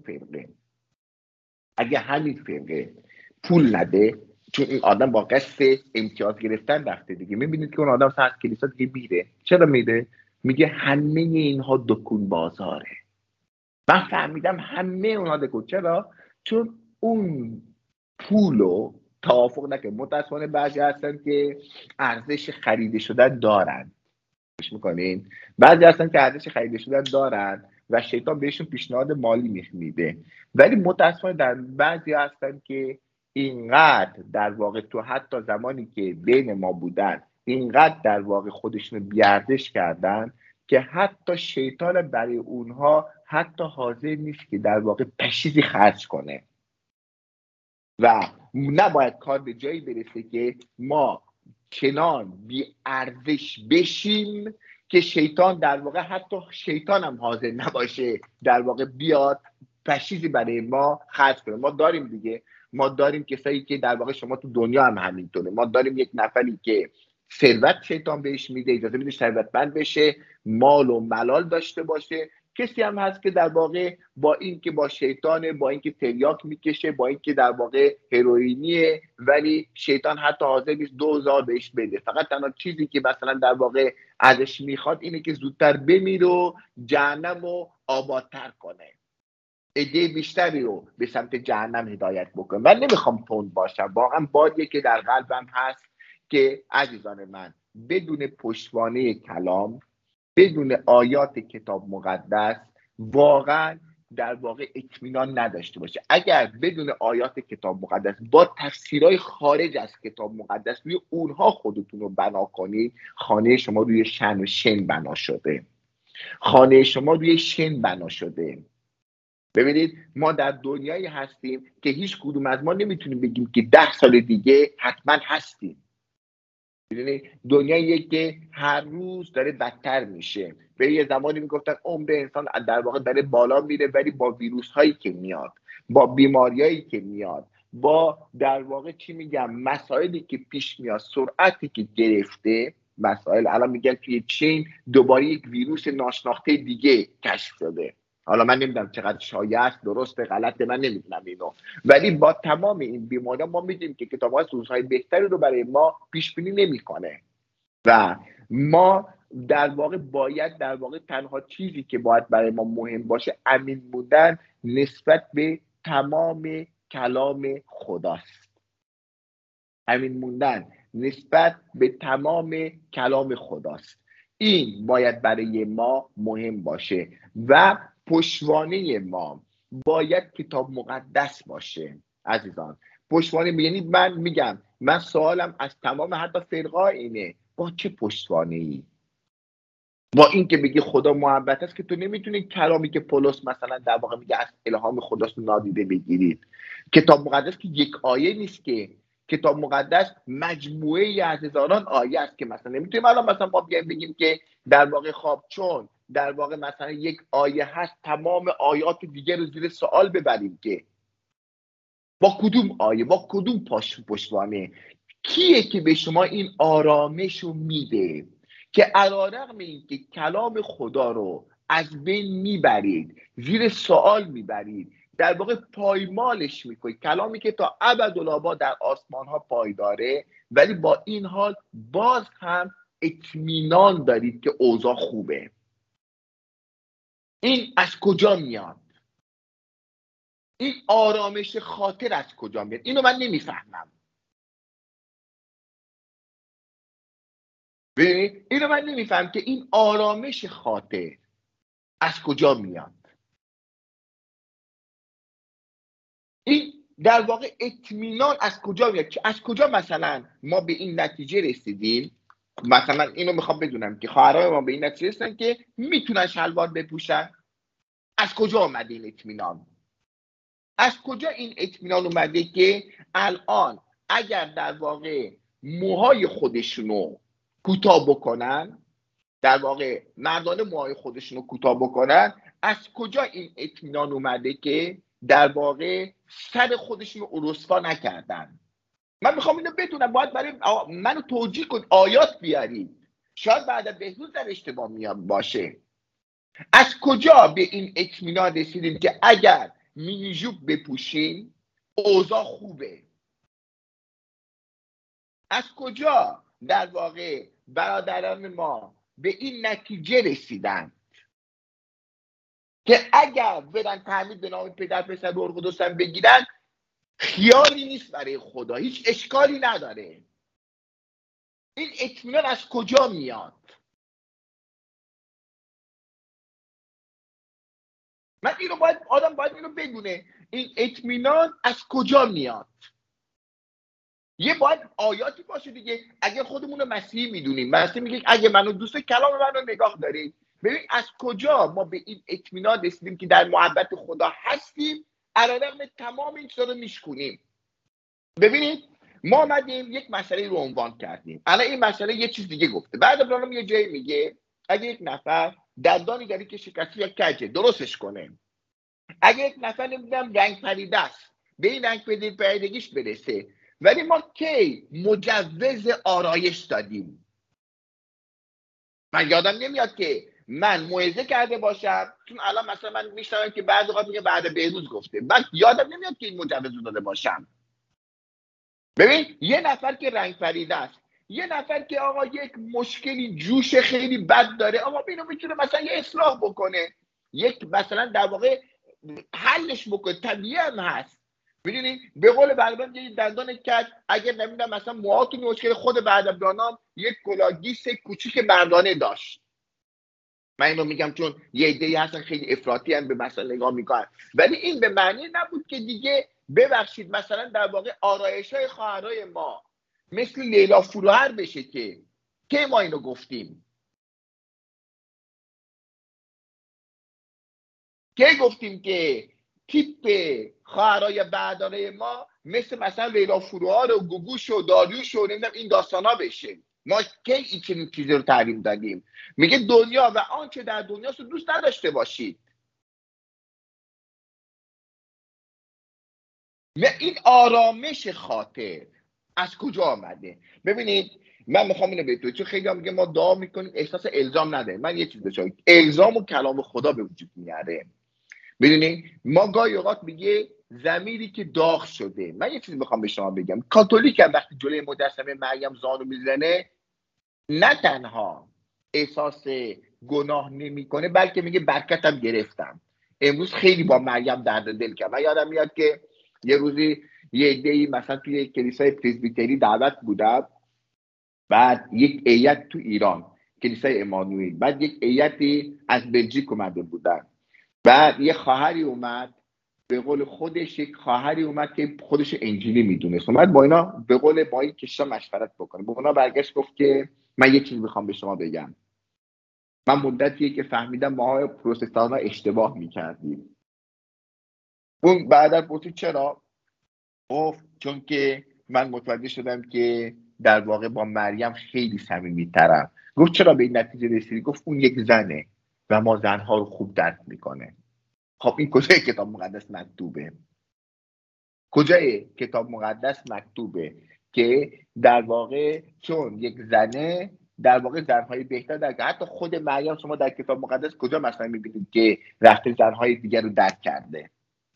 همین فرقه پول نده، چون این آدم با قصد امتیاز گرفتن رفته دیگه. میبینید که اون آدم از کلیسا دیگه میره. چرا میره؟ میگه همه اینها دکون بازاره. من فهمیدم همه اونها دکون. چرا؟ چون اون پولو توافق نکنه. متاسفانه بعضی هستن که ارزش خریده شدن دارن. گوش میکنین؟ بعضی هستن که ارزش خریده شدن دارن و شیطان بهشون پیشنهاد مالی میده. ولی متاسفانه در بعضی هستن که اینقدر در واقع تو حتی زمانی که بین ما بودن اینقدر در واقع خودشون بیارزش کردن که حتی شیطان برای اونها حتی حاضر نیست که در واقع پشیزی خرج کنه. و نباید کار به جایی برسه که ما چنان بی ارزش بشیم که شیطان در واقع حتی شیطان هم حاضر نباشه در واقع بیاد پشیزی برای ما خرج کنه. ما داریم دیگه، ما داریم کسایی که در واقع شما تو دنیا هم همینطوره. ما داریم یک نفری که ثروت شیطان بهش میده، اجازه میده ثروتمند بشه، مال و ملال داشته باشه. کسی هم هست که در واقع با اینکه با شیطانه، با اینکه تریاک میکشه، با اینکه در واقع هروئینیه، ولی شیطان حتی حاضر نیست 2000 بهش بده. فقط تنها چیزی که مثلا در واقع ازش میخواد اینه که زودتر بمیره و جهنم رو آبادتر کنه، عده بیشتری رو به سمت جهنم هدایت بکنه. من نمیخوام تند باشم، واقعا بادیه که در قلبم هست که عزیزان من بدون پشتوانه کلام، بدون آیات کتاب مقدس واقعا در واقع اطمینان نداشته باشه. اگر بدون آیات کتاب مقدس با تفسیرهای خارج از کتاب مقدس روی اونها خودتون رو بنا کنید، خانه شما روی شن و شن بنا شده. خانه شما روی شن بنا شده. ببینید ما در دنیایی هستیم که هیچ کدوم از ما نمیتونیم بگیم که 10 سال دیگه حتما هستیم. دنیاییه که هر روز داره بدتر میشه. به یه زمانی میگفتن عمر انسان در واقع داره بالا میره، ولی با ویروس هایی که میاد، با بیماریایی که میاد، با در واقع چی میگم مسائلی که پیش میاد، سرعتی که گرفته، مسائل الان میگن توی چین دوباره یک ویروس ناشناخته دیگه کشف شده. حالا من نمیدونم چقدر شایع است، درسته غلطه، من نمیدونم اینو، ولی با تمام این بیماری‌ها ما میدونیم که کتاب‌ها روزهای بهتری رو برای ما پیش بینی نمی‌کنه و ما در واقع باید در واقع تنها چیزی که باید برای ما مهم باشه امین بودن نسبت به تمام کلام خداست. امین موندن نسبت به تمام کلام خداست. این باید برای ما مهم باشه و پشتوانه ما باید کتاب مقدس باشه. عزیزان پشتوانه، یعنی من میگم، من سوالم از تمام حتی فرقا اینه، با چه پشتوانه ای؟ با این که بگی خدا محبت است که تو نمیتونی کلامی که پولس مثلا در واقع میگه از الهام خداست نادیده بگیرید. کتاب مقدس که یک آیه نیست که، کتاب مقدس مجموعه ای از هزاران آیه است که مثلا نمیتونیم الان مثلا ما بیایم بگیم که در واقع خواب چون در واقع مثلا یک آیه هست تمام آیات دیگه رو زیر سوال ببریم که با کدوم آیه، با کدوم پشتوانه؟ کیه که به شما این آرامش رو میده که علیرغم اینکه کلام خدا رو از بین میبرید، زیر سوال میبرید، در واقع پایمالش میکنید، کلامی که تا ابدالآباد در آسمان ها پایداره، ولی با این حال باز هم اطمینان دارید که اوضاع خوبه؟ این از کجا میاد؟ این آرامش خاطر از کجا میاد؟ اینو من نمیفهمم. ببینید اینو من نمیفهم که این آرامش خاطر از کجا میاد. این در واقع اطمینان از کجا میاد؟ از کجا مثلا ما به این نتیجه رسیدیم؟ مثلا اینو میخوام بدونم که خواهرای ما به این نتیجه رسیدن که میتونن شلوار بپوشن. از کجا اومده این اطمینان؟ از کجا این اطمینان اومده که الان اگر در واقع موهای خودشونو کوتاه بکنن، در واقع مردانه موهای خودشونو کوتاه بکنن، از کجا این اطمینان اومده که در واقع سر خودشونو رسوا نکردن؟ من میخوام اینو بدونم. باید برای منو توجیه کن، آیات بیارید. شاید بعد از بهروز در اشتباه میاد باشه. از کجا به این اطمینان رسیدیم که اگر مینی جوب بپوشین اوضاع خوبه؟ از کجا در واقع برادران ما به این نتیجه رسیدن که اگر برن تعمید به نام پدر پسر روح القدس بگیرن خیالی نیست برای خدا، هیچ اشکالی نداره؟ این اطمینان از کجا میاد؟ من اینو آدم باید اینو بدونه، این اطمینان از کجا میاد. یه باید آیاتی باشه دیگه. اگه خودمون رو مسیحی میدونیم، مسیح میگه اگه منو دوست کلام منو نگاه دارید. ببین از کجا ما به این اطمینان رسیدیم که در محبت خدا هستیم علیرغم تمام این چیزا رو میشکنیم. ببینید ما اومدیم یک مسئله رو عنوان کردیم، الان این مسئله یه چیز دیگه گفته. بعد برنامه یه جایی میگه اگه یک نفر دندانی داره که شکسته یا کجه درستش کنه، اگه یک نفر نمیدونم رنگ پریده است به این رنگ پریدگیش برسه. ولی ما کی مجوز آرایش دادیم؟ من یادم نمیاد که من موعظه کرده باشم، چون الان مثلا من میشنوم که بعضی وقت میگه بعد بهروز گفته، من یادم نمیاد که این مجوز داده باشم. ببین یه نفر که رنگ پریده است، یه نفر که آقا یک مشکلی جوش خیلی بد داره، آقا اینو میتونه مثلا یه اصلاح بکنه، یک مثلا در واقع حلش بکنه، طبیعی هم هست. میدونی به قول برنامه یه دندان کج اگر نمیدونم مثلا موهاتون مشکل، خود بعدم یک کلاگیس کوچیک مردانه داشت. من اینو میگم چون یه عده‌ای هستن خیلی افراطی هم به مسئله نگاه میکنن، ولی این به معنی نبود که دیگه ببخشید مثلا در واقع آرایش‌های خواهرای ما مثل لیلا فروهر بشه که ما اینو گفتیم. که گفتیم که تیپ خواهرای بعدانه ما مثلا لیلا فروهر و گوگوش و داریوش و نمیدونم این داستانا بشه. ما کی این چنین چیزی رو تعلیم دادیم؟ میگه دنیا و آنچه در دنیاست رو دوست نداشته باشید. و این آرامش خاطر از کجا آمده؟ ببینید من میخوام اینو بگم، چون خیلی هم میگه ما دعا میکنیم احساس الزام نده. من یه چیز بهتون الزام و کلام خدا به وجود میاره. ببینید ما گاهی اوقات میگه ضمیری که داغ شده. من یه چیزی میخوام به شما بگم، کاتولیک هم وقتی جلوی مجسمه مریم زانو میزنه نه تنها احساس گناه نمیکنه بلکه میگه برکتم گرفتم. امروز خیلی با مریم درد دل کرد. من یادم میاد که یه روزی یه عده‌ای مثلا توی کلیسای پرزبیتری دعوت بودم، بعد یک هیئت تو ایران کلیسای امانوئل، بعد یک هیئتی از بلژیک اومده بودن، بعد یه خواهری اومد به قول خودش، یک خواهری اومد که خودش انجیلی میدونست، اومد با اینا به قول با این کشا مشورت بکنه. با اونا برگشت گفت که من یه چیز میخوام به شما بگم، من مدتیه که فهمیدم ماها پروتستان ها اشتباه میکردیم. اون بعدا پرسید چرا؟ گفت چون که من متوجه شدم که در واقع با مریم خیلی صمیمی‌ترم. گفت چرا به این نتیجه رسیدی؟ گفت اون یک زنه و ما زنها رو خوب درک میکنه. خب این کجای کتاب مقدس مکتوبه؟ کجای کتاب مقدس مکتوبه که در واقع چون یک زنه در واقع زنهای بهتر درک؟ حتی خود مریم شما در کتاب مقدس کجا مثلا میبینید که رفته زنهای دیگر رو درک کرده؟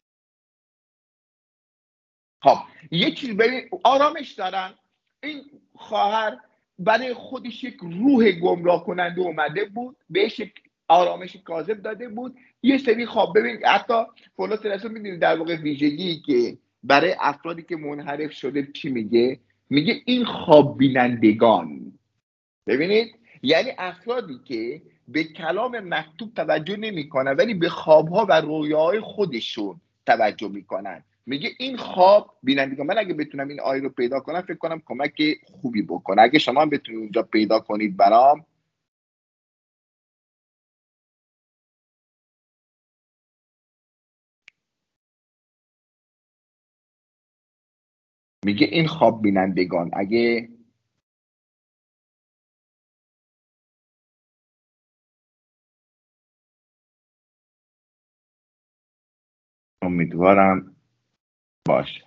خب یه چیز ببین آرامش دارن. این خواهر برای خودش یک روح گمراه کننده اومده بود، بهش یک آرامش کاذب داده بود. یه سری خواب ببین، حتی پولس رسول میدونید در واقع ویژگی که برای افرادی که منحرف شده چی میگه؟ میگه این خواب بینندگان. ببینید یعنی افرادی که به کلام مکتوب توجه نمیکنن ولی به خوابها و رویاهای خودشون توجه میکنن. میگه این خواب بینندگان، من اگه بتونم این آیه رو پیدا کنم فکر کنم کمک خوبی بکنه. اگه شما هم بتونید اونجا پیدا کنید برام. میگه این خواب بینندگان، اگه امیدوارم باشه.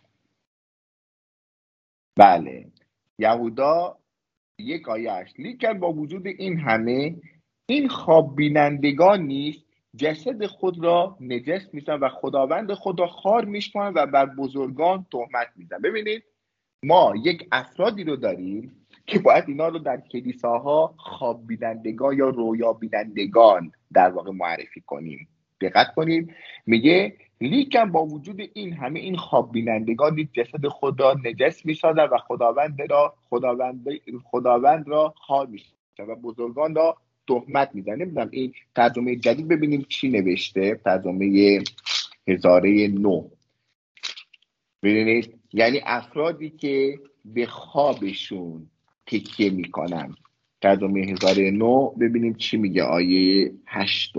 بله، یهودا 1:8 لیکن با وجود این همه این خواب بینندگان نیست جسد خود را نجس می‌سازند و خداوند خود را خوار می‌شمارند و بر بزرگان تهمت می‌زنند. ببینید ما یک افرادی رو داریم که باید اینا رو در کلیساها خواب بینندگان یا رویا بینندگان در واقع معرفی کنیم. دقت کنید، میگه لیکن با وجود این همه این خواب بینندگان جسد خود را نجس می‌سازند و خداوند را خوار می‌شمارند و بزرگان را تهمت می‌زنند. نمیدونم این ترجمه جدید ببینیم چی نوشته، ترجمه هزاره 9. ببینید یعنی افرادی که به خوابشون تکیه میکنن. ترجمه 1009 ببینیم چی میگه، آیه 8.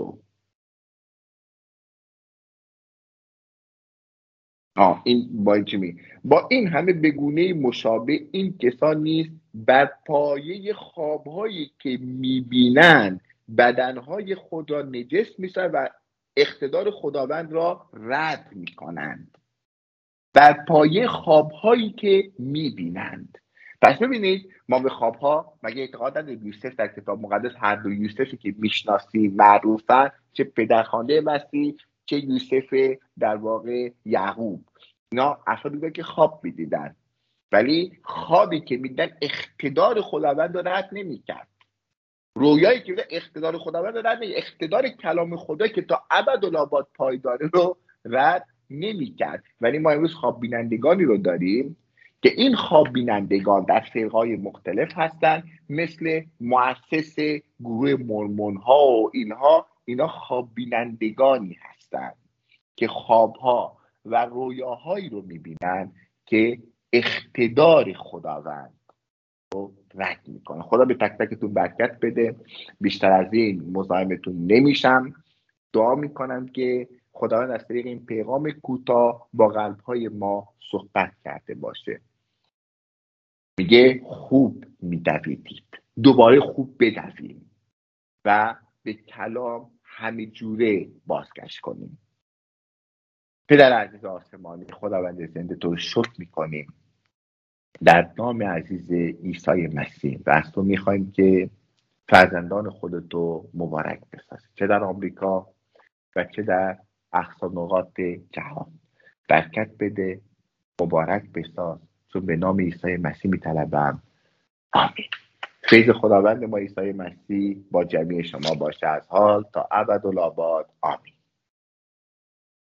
این با چی میگه؟ با این همه بگونه مشابه این کسان نیست بر پایه خوابهایی که میبینن بدنهای خود را نجس میسازند و اقتدار خداوند را رد میکنند. بر پایه خوابهایی که میبینند. پس ببینید ما به خوابها مگه اعتقاد نداریم؟ یوسف در کتاب مقدس هر دو یوسفی که میشناسیم معروفن، چه پدرخوانده مسیح چه یوسف در واقع یعقوب، اینا افرادی بودن که خواب میدیدن، ولی خوابی که میدیدن اقتدار خداوند رو رد نمیکرد. رویایی که میدیدن اقتدار خداوند رو رد نمیکرد، اقتدار کلام خدا که تا ابدالآباد پایداره رو رد نمی‌کرد. ولی ما امروز خواب بینندگانی رو داریم که این خواب بینندگان در فرقای مختلف هستن، مثل مؤسس گروه مرمون ها و اینا خواب بینندگانی هستند که خوابها و رویاهایی رو میبینن که اقتدار خداوند رو رد میکنه. خدا به تک تکتون برکت بده. بیشتر از این مزاحمتون نمیشم. دعا میکنم که خداوند از طریق این پیغام کوتاه با قلب‌های ما صحبت کرده باشه. میگه خوب میدویدید، دوباره خوب بدویم و به کلام همه جوره بازگشت کنیم. پدر عزیز آسمانی، خداوند زنده تو رو شکر میکنیم در نام عزیز عیسی مسیح و از تو میخوایم که فرزندان خودتو مبارک بسازی، چه در آمریکا و چه در اقصا نقاط جهان. برکت بده، مبارک بساز، چون به نام عیسی مسیح میطلبم، آمین. فیض خداوند ما عیسی مسیح با جمیع شما باشه از حال تا ابدالآباد، آمین.